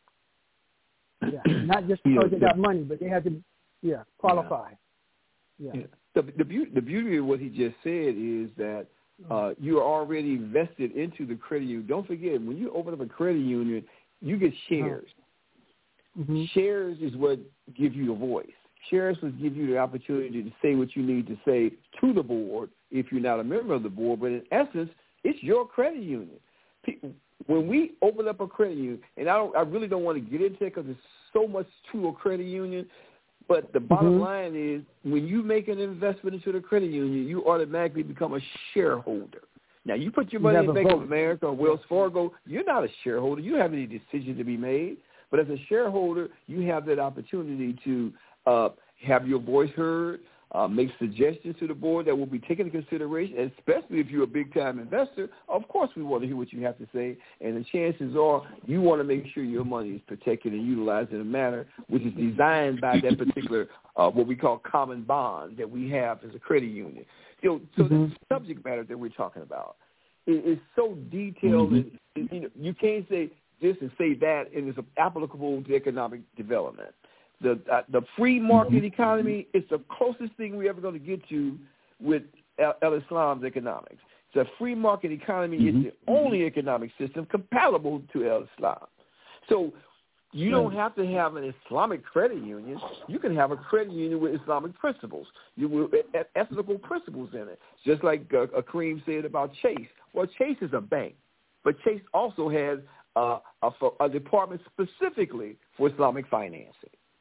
Yeah, not just because they got money, but they have to, qualify. Yeah. The beauty of what he just said is that you are already vested into the credit union. Don't forget, when you open up a credit union, you get shares. Mm-hmm. Shares is what give you a voice. Shares will give you the opportunity to say what you need to say to the board if you're not a member of the board. But in essence, it's your credit union. When we open up a credit union, and I really don't want to get into it because there's so much to a credit union, but the bottom line is when you make an investment into the credit union, you automatically become a shareholder. Now, you put your money in Bank of America or Wells Fargo, you're not a shareholder. You don't have any decision to be made. But as a shareholder, you have that opportunity to have your voice heard, make suggestions to the board that will be taken into consideration, especially if you're a big-time investor. Of course we want to hear what you have to say, and the chances are you want to make sure your money is protected and utilized in a manner which is designed by that particular what we call common bond that we have as a credit union. So the subject matter that we're talking about is so detailed, and you can't say this and say that, and it's applicable to economic development. The free market economy is the closest thing we're ever going to get to with al-Islam's economics. The free market economy is the only economic system compatible to al-Islam. So you don't have to have an Islamic credit union. You can have a credit union with Islamic principles, ethical principles in it, just like Kareem said about Chase. Well, Chase is a bank, but Chase also has a department specifically for Islamic financing.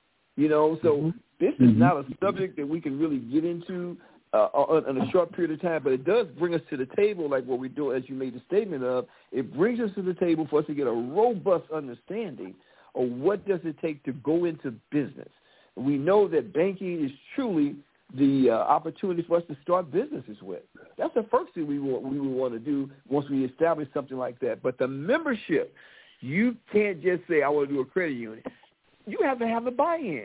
So this is not a subject that we can really get into in a short period of time, but it does bring us to the table, like what we do, as you made the statement of. It brings us to the table for us to get a robust understanding of what does it take to go into business. We know that banking is truly the opportunity for us to start businesses with. That's the first thing we would want to do once we establish something like that. But the membership, you can't just say, I want to do a credit union. You have to have a buy-in.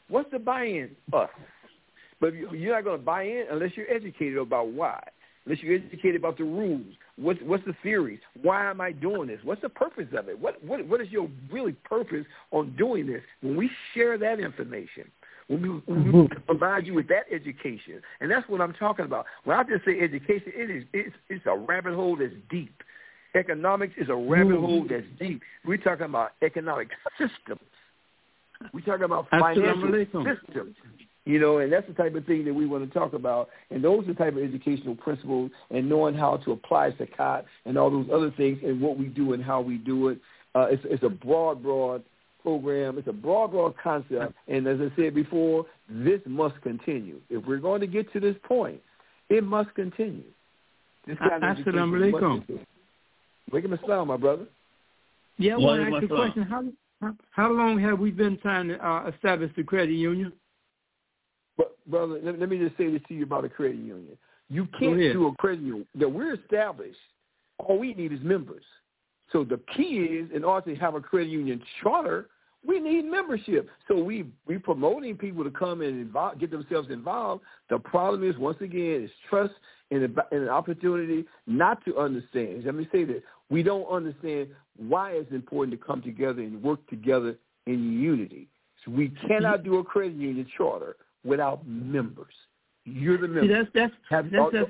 What's the buy-in? Us. But you're not going to buy in unless you're educated about why. Unless you're educated about the rules. What's the theories? Why am I doing this? What's the purpose of it? What is your really purpose on doing this? When we share that information, when we provide you with that education, and that's what I'm talking about. When I just say education, it's a rabbit hole that's deep. Economics is a rabbit hole that's deep. We're talking about economic systems. We're talking about financial systems. And that's the type of thing that we want to talk about. And those are the type of educational principles and knowing how to apply Zakat and all those other things and what we do and how we do it. It's a broad program. It's a broad concept. And as I said before, this must continue. If we're going to get to this point, it must continue. This kind of Assalamu alaikum. Make him a smile, my brother. Yeah, I want to ask you a question. How long have we been trying to establish the credit union? But, brother, let me just say this to you about a credit union. You can't do a credit union. That we're established. All we need is members. So the key is, in order to have a credit union charter, we need membership. So we promoting people to come and get themselves involved. The problem is, once again, is trust and an opportunity not to understand. Let me say this. We don't understand why it's important to come together and work together in unity. So we cannot do a credit union charter without members. You're the member. See, that's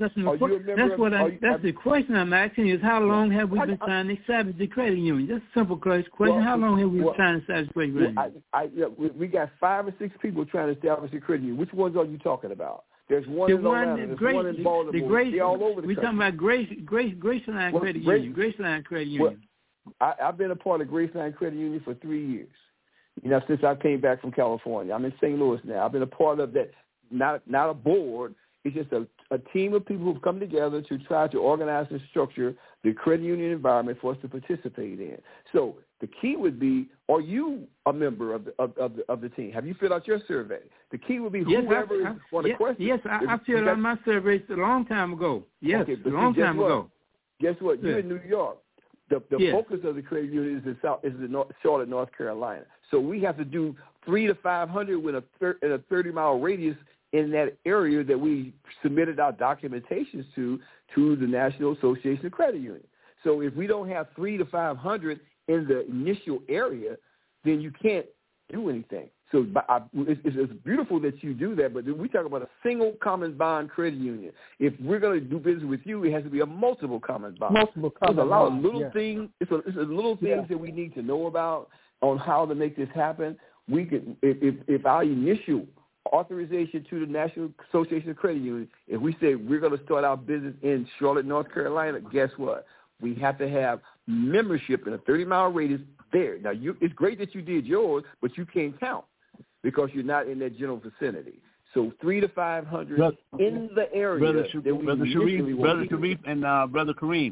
the question I'm asking is how long have we been trying to establish the credit union? Just a simple question. How long have we been trying to establish the credit union? We got 5 or 6 people trying to establish a credit union. Which ones are you talking about? There's one in Atlanta. There's one in Baltimore. They're all over the country. We're talking about Graceland Credit Union. Graceland Credit Union. I've been a part of Graceland Credit Union for 3 years. Since I came back from California. I'm in St. Louis now. I've been a part of that, not a board. It's just a team of people who've come together to try to organize and structure the credit union environment for us to participate in. So the key would be, are you a member of the team? Have you filled out your survey? The key would be whoever is on the question. Yes, I filled out my survey a long time ago. Yes, okay, a long time ago. Guess what? You're in New York. The focus of the credit union is in Charlotte, North Carolina. So we have to do 300 to 500 in a 30-mile radius in that area that we submitted our documentations to the National Association of Credit Unions. So if we don't have 300 to 500 in the initial area, then you can't do anything. So it's beautiful that you do that, but we talk about a single common bond credit union. If we're going to do business with you, it has to be a multiple common bond. There's a lot of little things. It's a little things that we need to know about on how to make this happen. We could, if our initial authorization to the National Association of Credit Unions, if we say we're going to start our business in Charlotte, North Carolina, guess what? We have to have membership in a 30-mile radius there. Now, it's great that you did yours, but you can't count because you're not in that general vicinity. So 300 to 500 in the area. Brother Sharif and Brother Kareem,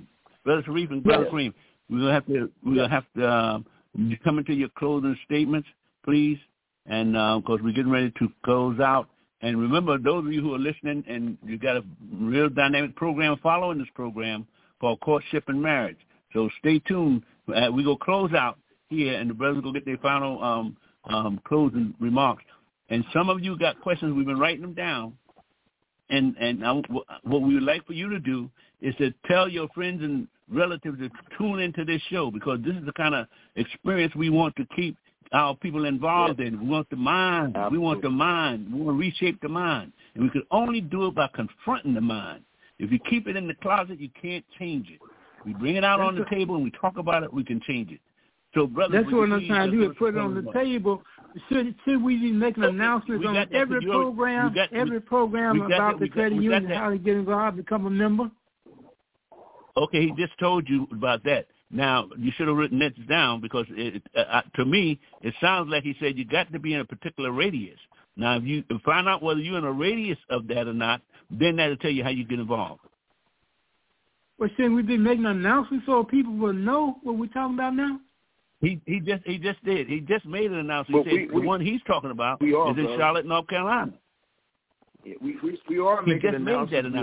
Kareem, we're gonna have to come into your closing statements, please, and because we're getting ready to close out. And remember, those of you who are listening, and you got a real dynamic program following this program called Courtship and Marriage. So stay tuned. We go close out here, and the brothers will get their final closing remarks. And some of you got questions. We've been writing them down. And what we would like for you to do is to tell your friends and relatives to tune into this show, because this is the kind of experience we want to keep our people involved in. We want the mind. Absolutely. We want the mind. We want to reshape the mind. And we can only do it by confronting the mind. If you keep it in the closet, you can't change it. We bring it out on the table and we talk about it, we can change it. So, brother, that's what I'm trying to do, is put it on the table. Should we be making announcements on every program about the credit union and how to get involved, become a member? Okay, he just told you about that. Now, you should have written that down, because to me, it sounds like he said you got to be in a particular radius. Now, if you find out whether you're in a radius of that or not, then that'll tell you how you get involved. Well, shouldn't we be making announcements so people will know what we're talking about now? He just did. He just made an announcement. He said the one he's talking about is in Charlotte, North Carolina. Yeah, we are making announcements.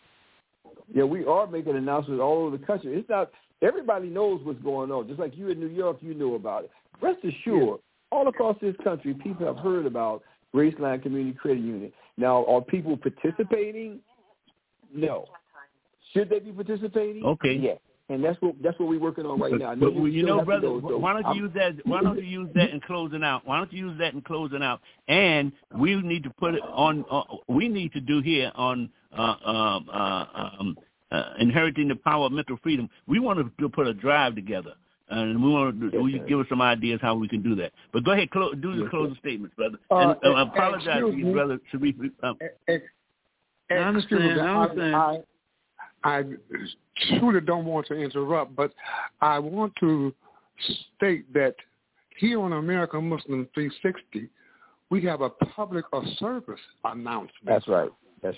We are making announcements all over the country. It's not everybody knows what's going on. Just like you in New York, you know about it. Rest assured, all across this country, people have heard about Graceland Community Credit Union. Now, are people participating? No. Should they be participating? Okay. Yes. And that's what we're working on right now. But brother, why don't you use that? Why don't you use that in closing out? And we need to put it on. We need to do here on Inheriting the Power of Mental Freedom. We want to put a drive together, and we want to. Will you give us some ideas how we can do that? But go ahead, do the closing statements, brother. And apologize to you, brother. I understand. I truly don't want to interrupt, but I want to state that here on American Muslim 360, we have a public of service announcement. That's right.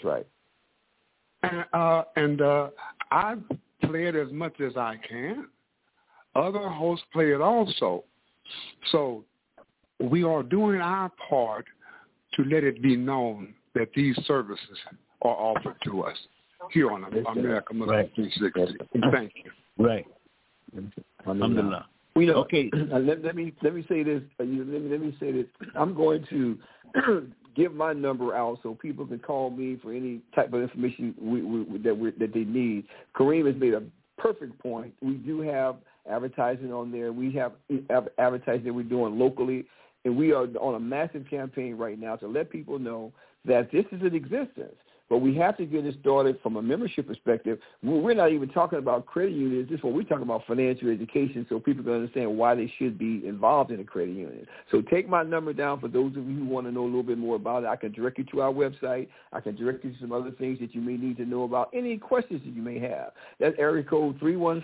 And I play it as much as I can. Other hosts play it also. So we are doing our part to let it be known that these services are offered to us here on American Muslim 360. Thank you. Right. Alhamdulillah. Okay. Let me say this. Let me say this. I'm going to give my number out so people can call me for any type of information that they need. Kareem has made a perfect point. We do have advertising on there. We have advertising that we're doing locally, and we are on a massive campaign right now to let people know that this is in existence. But we have to get it started from a membership perspective. We're not even talking about credit unions. This is what we're talking about, financial education, so people can understand why they should be involved in a credit union. So take my number down for those of you who want to know a little bit more about it. I can direct you to our website. I can direct you to some other things that you may need to know about, any questions that you may have. That's area code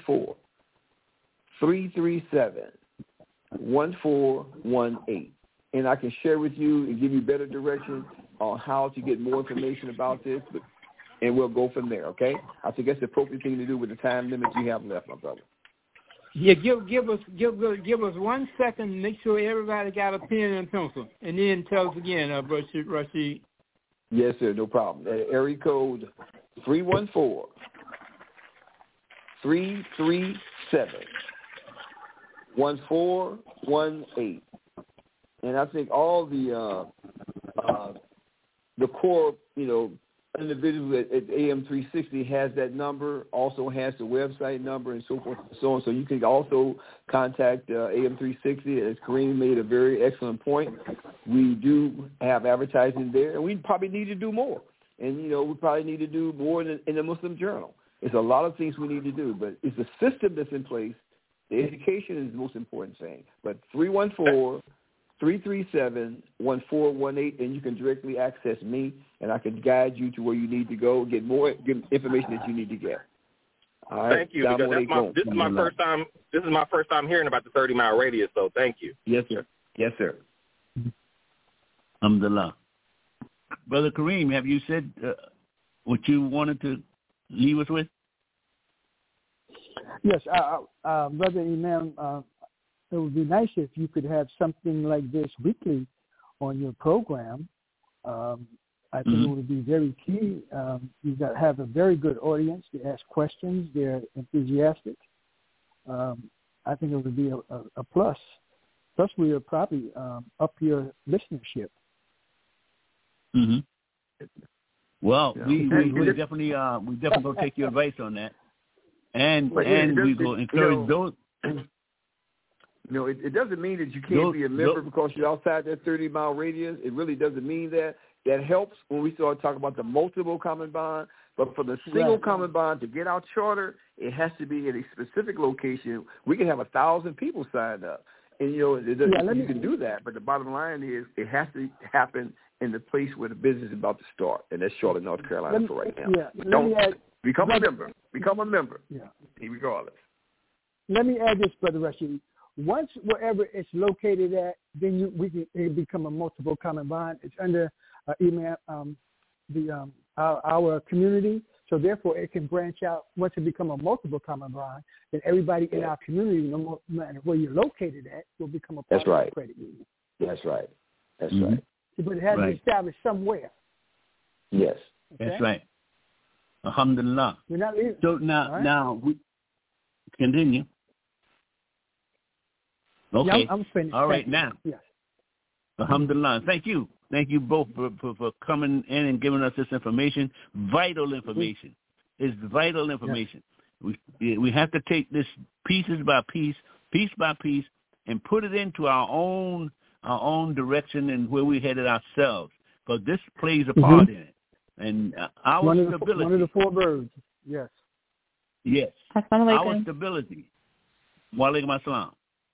314-337-1418. And I can share with you and give you better direction on how to get more information about this, and we'll go from there, okay? I think that's the appropriate thing to do with the time limit you have left, my brother. Yeah, give us 1 second. Make sure everybody got a pen and pencil, and then tell us again, Rashid. Yes, sir, no problem. Area code 314-337-1418. And I think all the core, individuals at AM 360 has that number, also has the website number and so forth and so on. So you can also contact AM 360. As Kareem made a very excellent point, we do have advertising there, and we probably need to do more. And, we probably need to do more in the Muslim Journal. It's a lot of things we need to do, but it's a system that's in place. The education is the most important thing. But 314-337-1418, and you can directly access me, and I can guide you to where you need to go, get information that you need to get. All right. Thank you, because this is my first time. This is my first time hearing about the 30-mile radius. So thank you. Yes, sir. Yes, sir. Alhamdulillah. Brother Kareem, have you said what you wanted to leave us with? Yes, Brother Imam. It would be nice if you could have something like this weekly on your program. I think it would be very key. You got to have a very good audience to ask questions. They're enthusiastic. I think it would be a plus. Plus, we will probably up your listenership. Mm-hmm. Well, we definitely will take your advice on that, and we will encourage those. It doesn't mean that you can't be a member because you're outside that 30-mile radius. It really doesn't mean that. That helps when we start talking about the multiple common bond. But for the single common bond to get our charter, it has to be at a specific location. We can have 1,000 people signed up. And, you can do that. But the bottom line is it has to happen in the place where the business is about to start. And that's Charlotte, North Carolina for right now. Become a member. Become a member. Yeah. Regardless. Let me add this, Brother Rashid. Once wherever it's located at, then it become a multiple common bond. It's under our community, so therefore it can branch out. Once it become a multiple common bond, then everybody in our community, no matter where you're located at, will become a part of the credit union. That's right. That's right. But it has to be established somewhere. Yes. Okay? That's right. Alhamdulillah. We're not leaving. So now we continue. Okay. Yeah, I'm finished. All right, now. Yes. Alhamdulillah. Thank you. Thank you both for coming in and giving us this information. Vital information. It's vital information. Yeah. We have to take this piece by piece, and put it into our own direction and where we headed ourselves. Because this plays a part in it. And our stability. One of the four birds. Yes. Yes. Our stability. Wa alaikum assalam.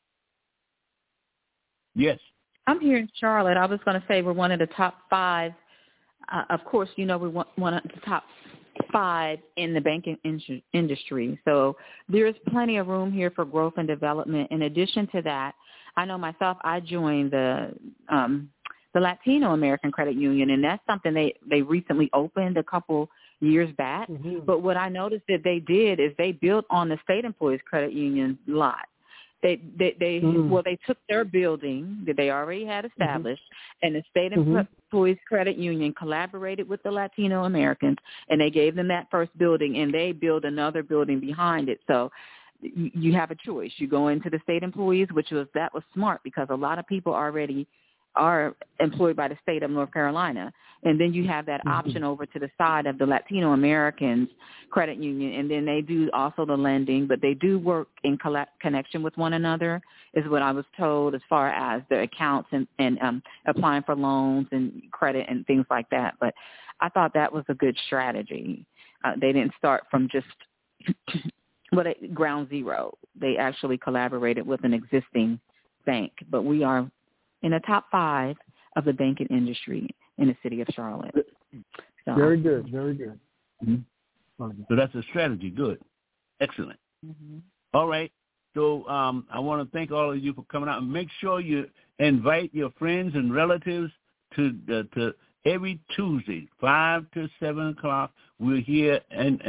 Yes. I'm here in Charlotte. I was going to say we're one of the top 5. Of course, we're one of the top 5 in the banking industry. So there's plenty of room here for growth and development. In addition to that, I know myself, I joined the Latino American Credit Union, and that's something they recently opened a couple years back. Mm-hmm. But what I noticed that they did is they built on the State Employees Credit Union lot. They took their building that they already had established, and the State Employees Credit Union collaborated with the Latino Americans, and they gave them that first building, and they built another building behind it. So you have a choice. You go into the state employees, that was smart because a lot of people already are employed by the state of North Carolina. And then you have that option over to the side of the Latino Americans Credit Union. And then they do also the lending, but they do work in connection with one another, is what I was told, as far as their accounts and applying for loans and credit and things like that. But I thought that was a good strategy. They didn't start from just ground zero. They actually collaborated with an existing bank. But we are in the top 5 of the banking industry in the city of Charlotte. So, very good, very good. Mm-hmm. So that's a strategy. Good. Excellent. Mm-hmm. All right. So I want to thank all of you for coming out, and make sure you invite your friends and relatives to every Tuesday, 5 to 7 o'clock. We're here and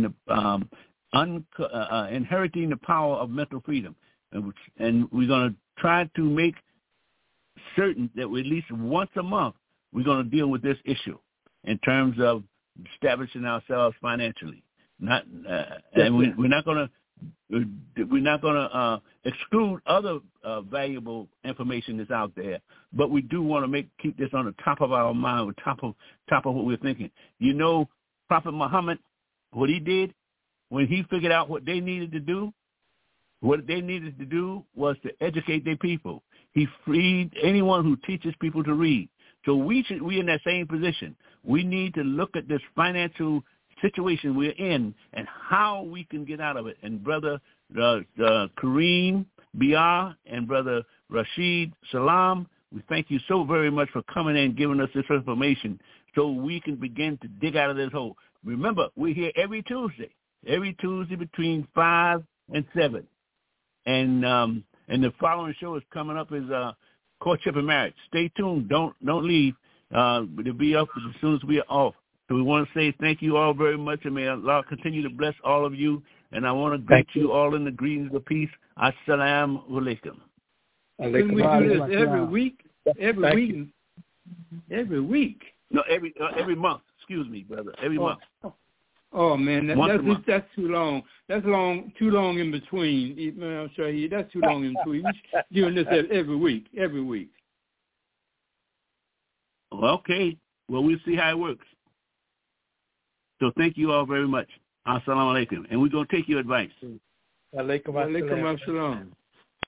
inheriting the power of mental freedom. And we're going to try to make certain that at least once a month we're going to deal with this issue in terms of establishing ourselves financially. And we're not going to exclude other valuable information that's out there, but we do want to keep this on the top of our mind, on top of what we're thinking. Prophet Muhammad, what he did when he figured out what they needed to do, what they needed to do was to educate their people. He freed anyone who teaches people to read. So we in that same position. We need to look at this financial situation we're in and how we can get out of it. And Brother Kareem Biar and Brother Rashid Salam, we thank you so very much for coming in and giving us this information so we can begin to dig out of this hole. Remember, we're here every Tuesday between 5 and 7. And the following show is coming up is Courtship and Marriage. Stay tuned. Don't leave. It'll be up as soon as we are off. So we want to say thank you all very much, and may Allah continue to bless all of you. And I want to greet you all in the greetings of peace. Assalamu alaikum. Can we do this every week? Every week? No, every month. Excuse me, brother. Every month. Oh man, that's too long. That's too long in between. I'm sorry, that's too long in between. We're doing this every week. Okay. Well, we'll see how it works. So thank you all very much. Assalamu alaikum. And we're going to take your advice. Alaikum assalam.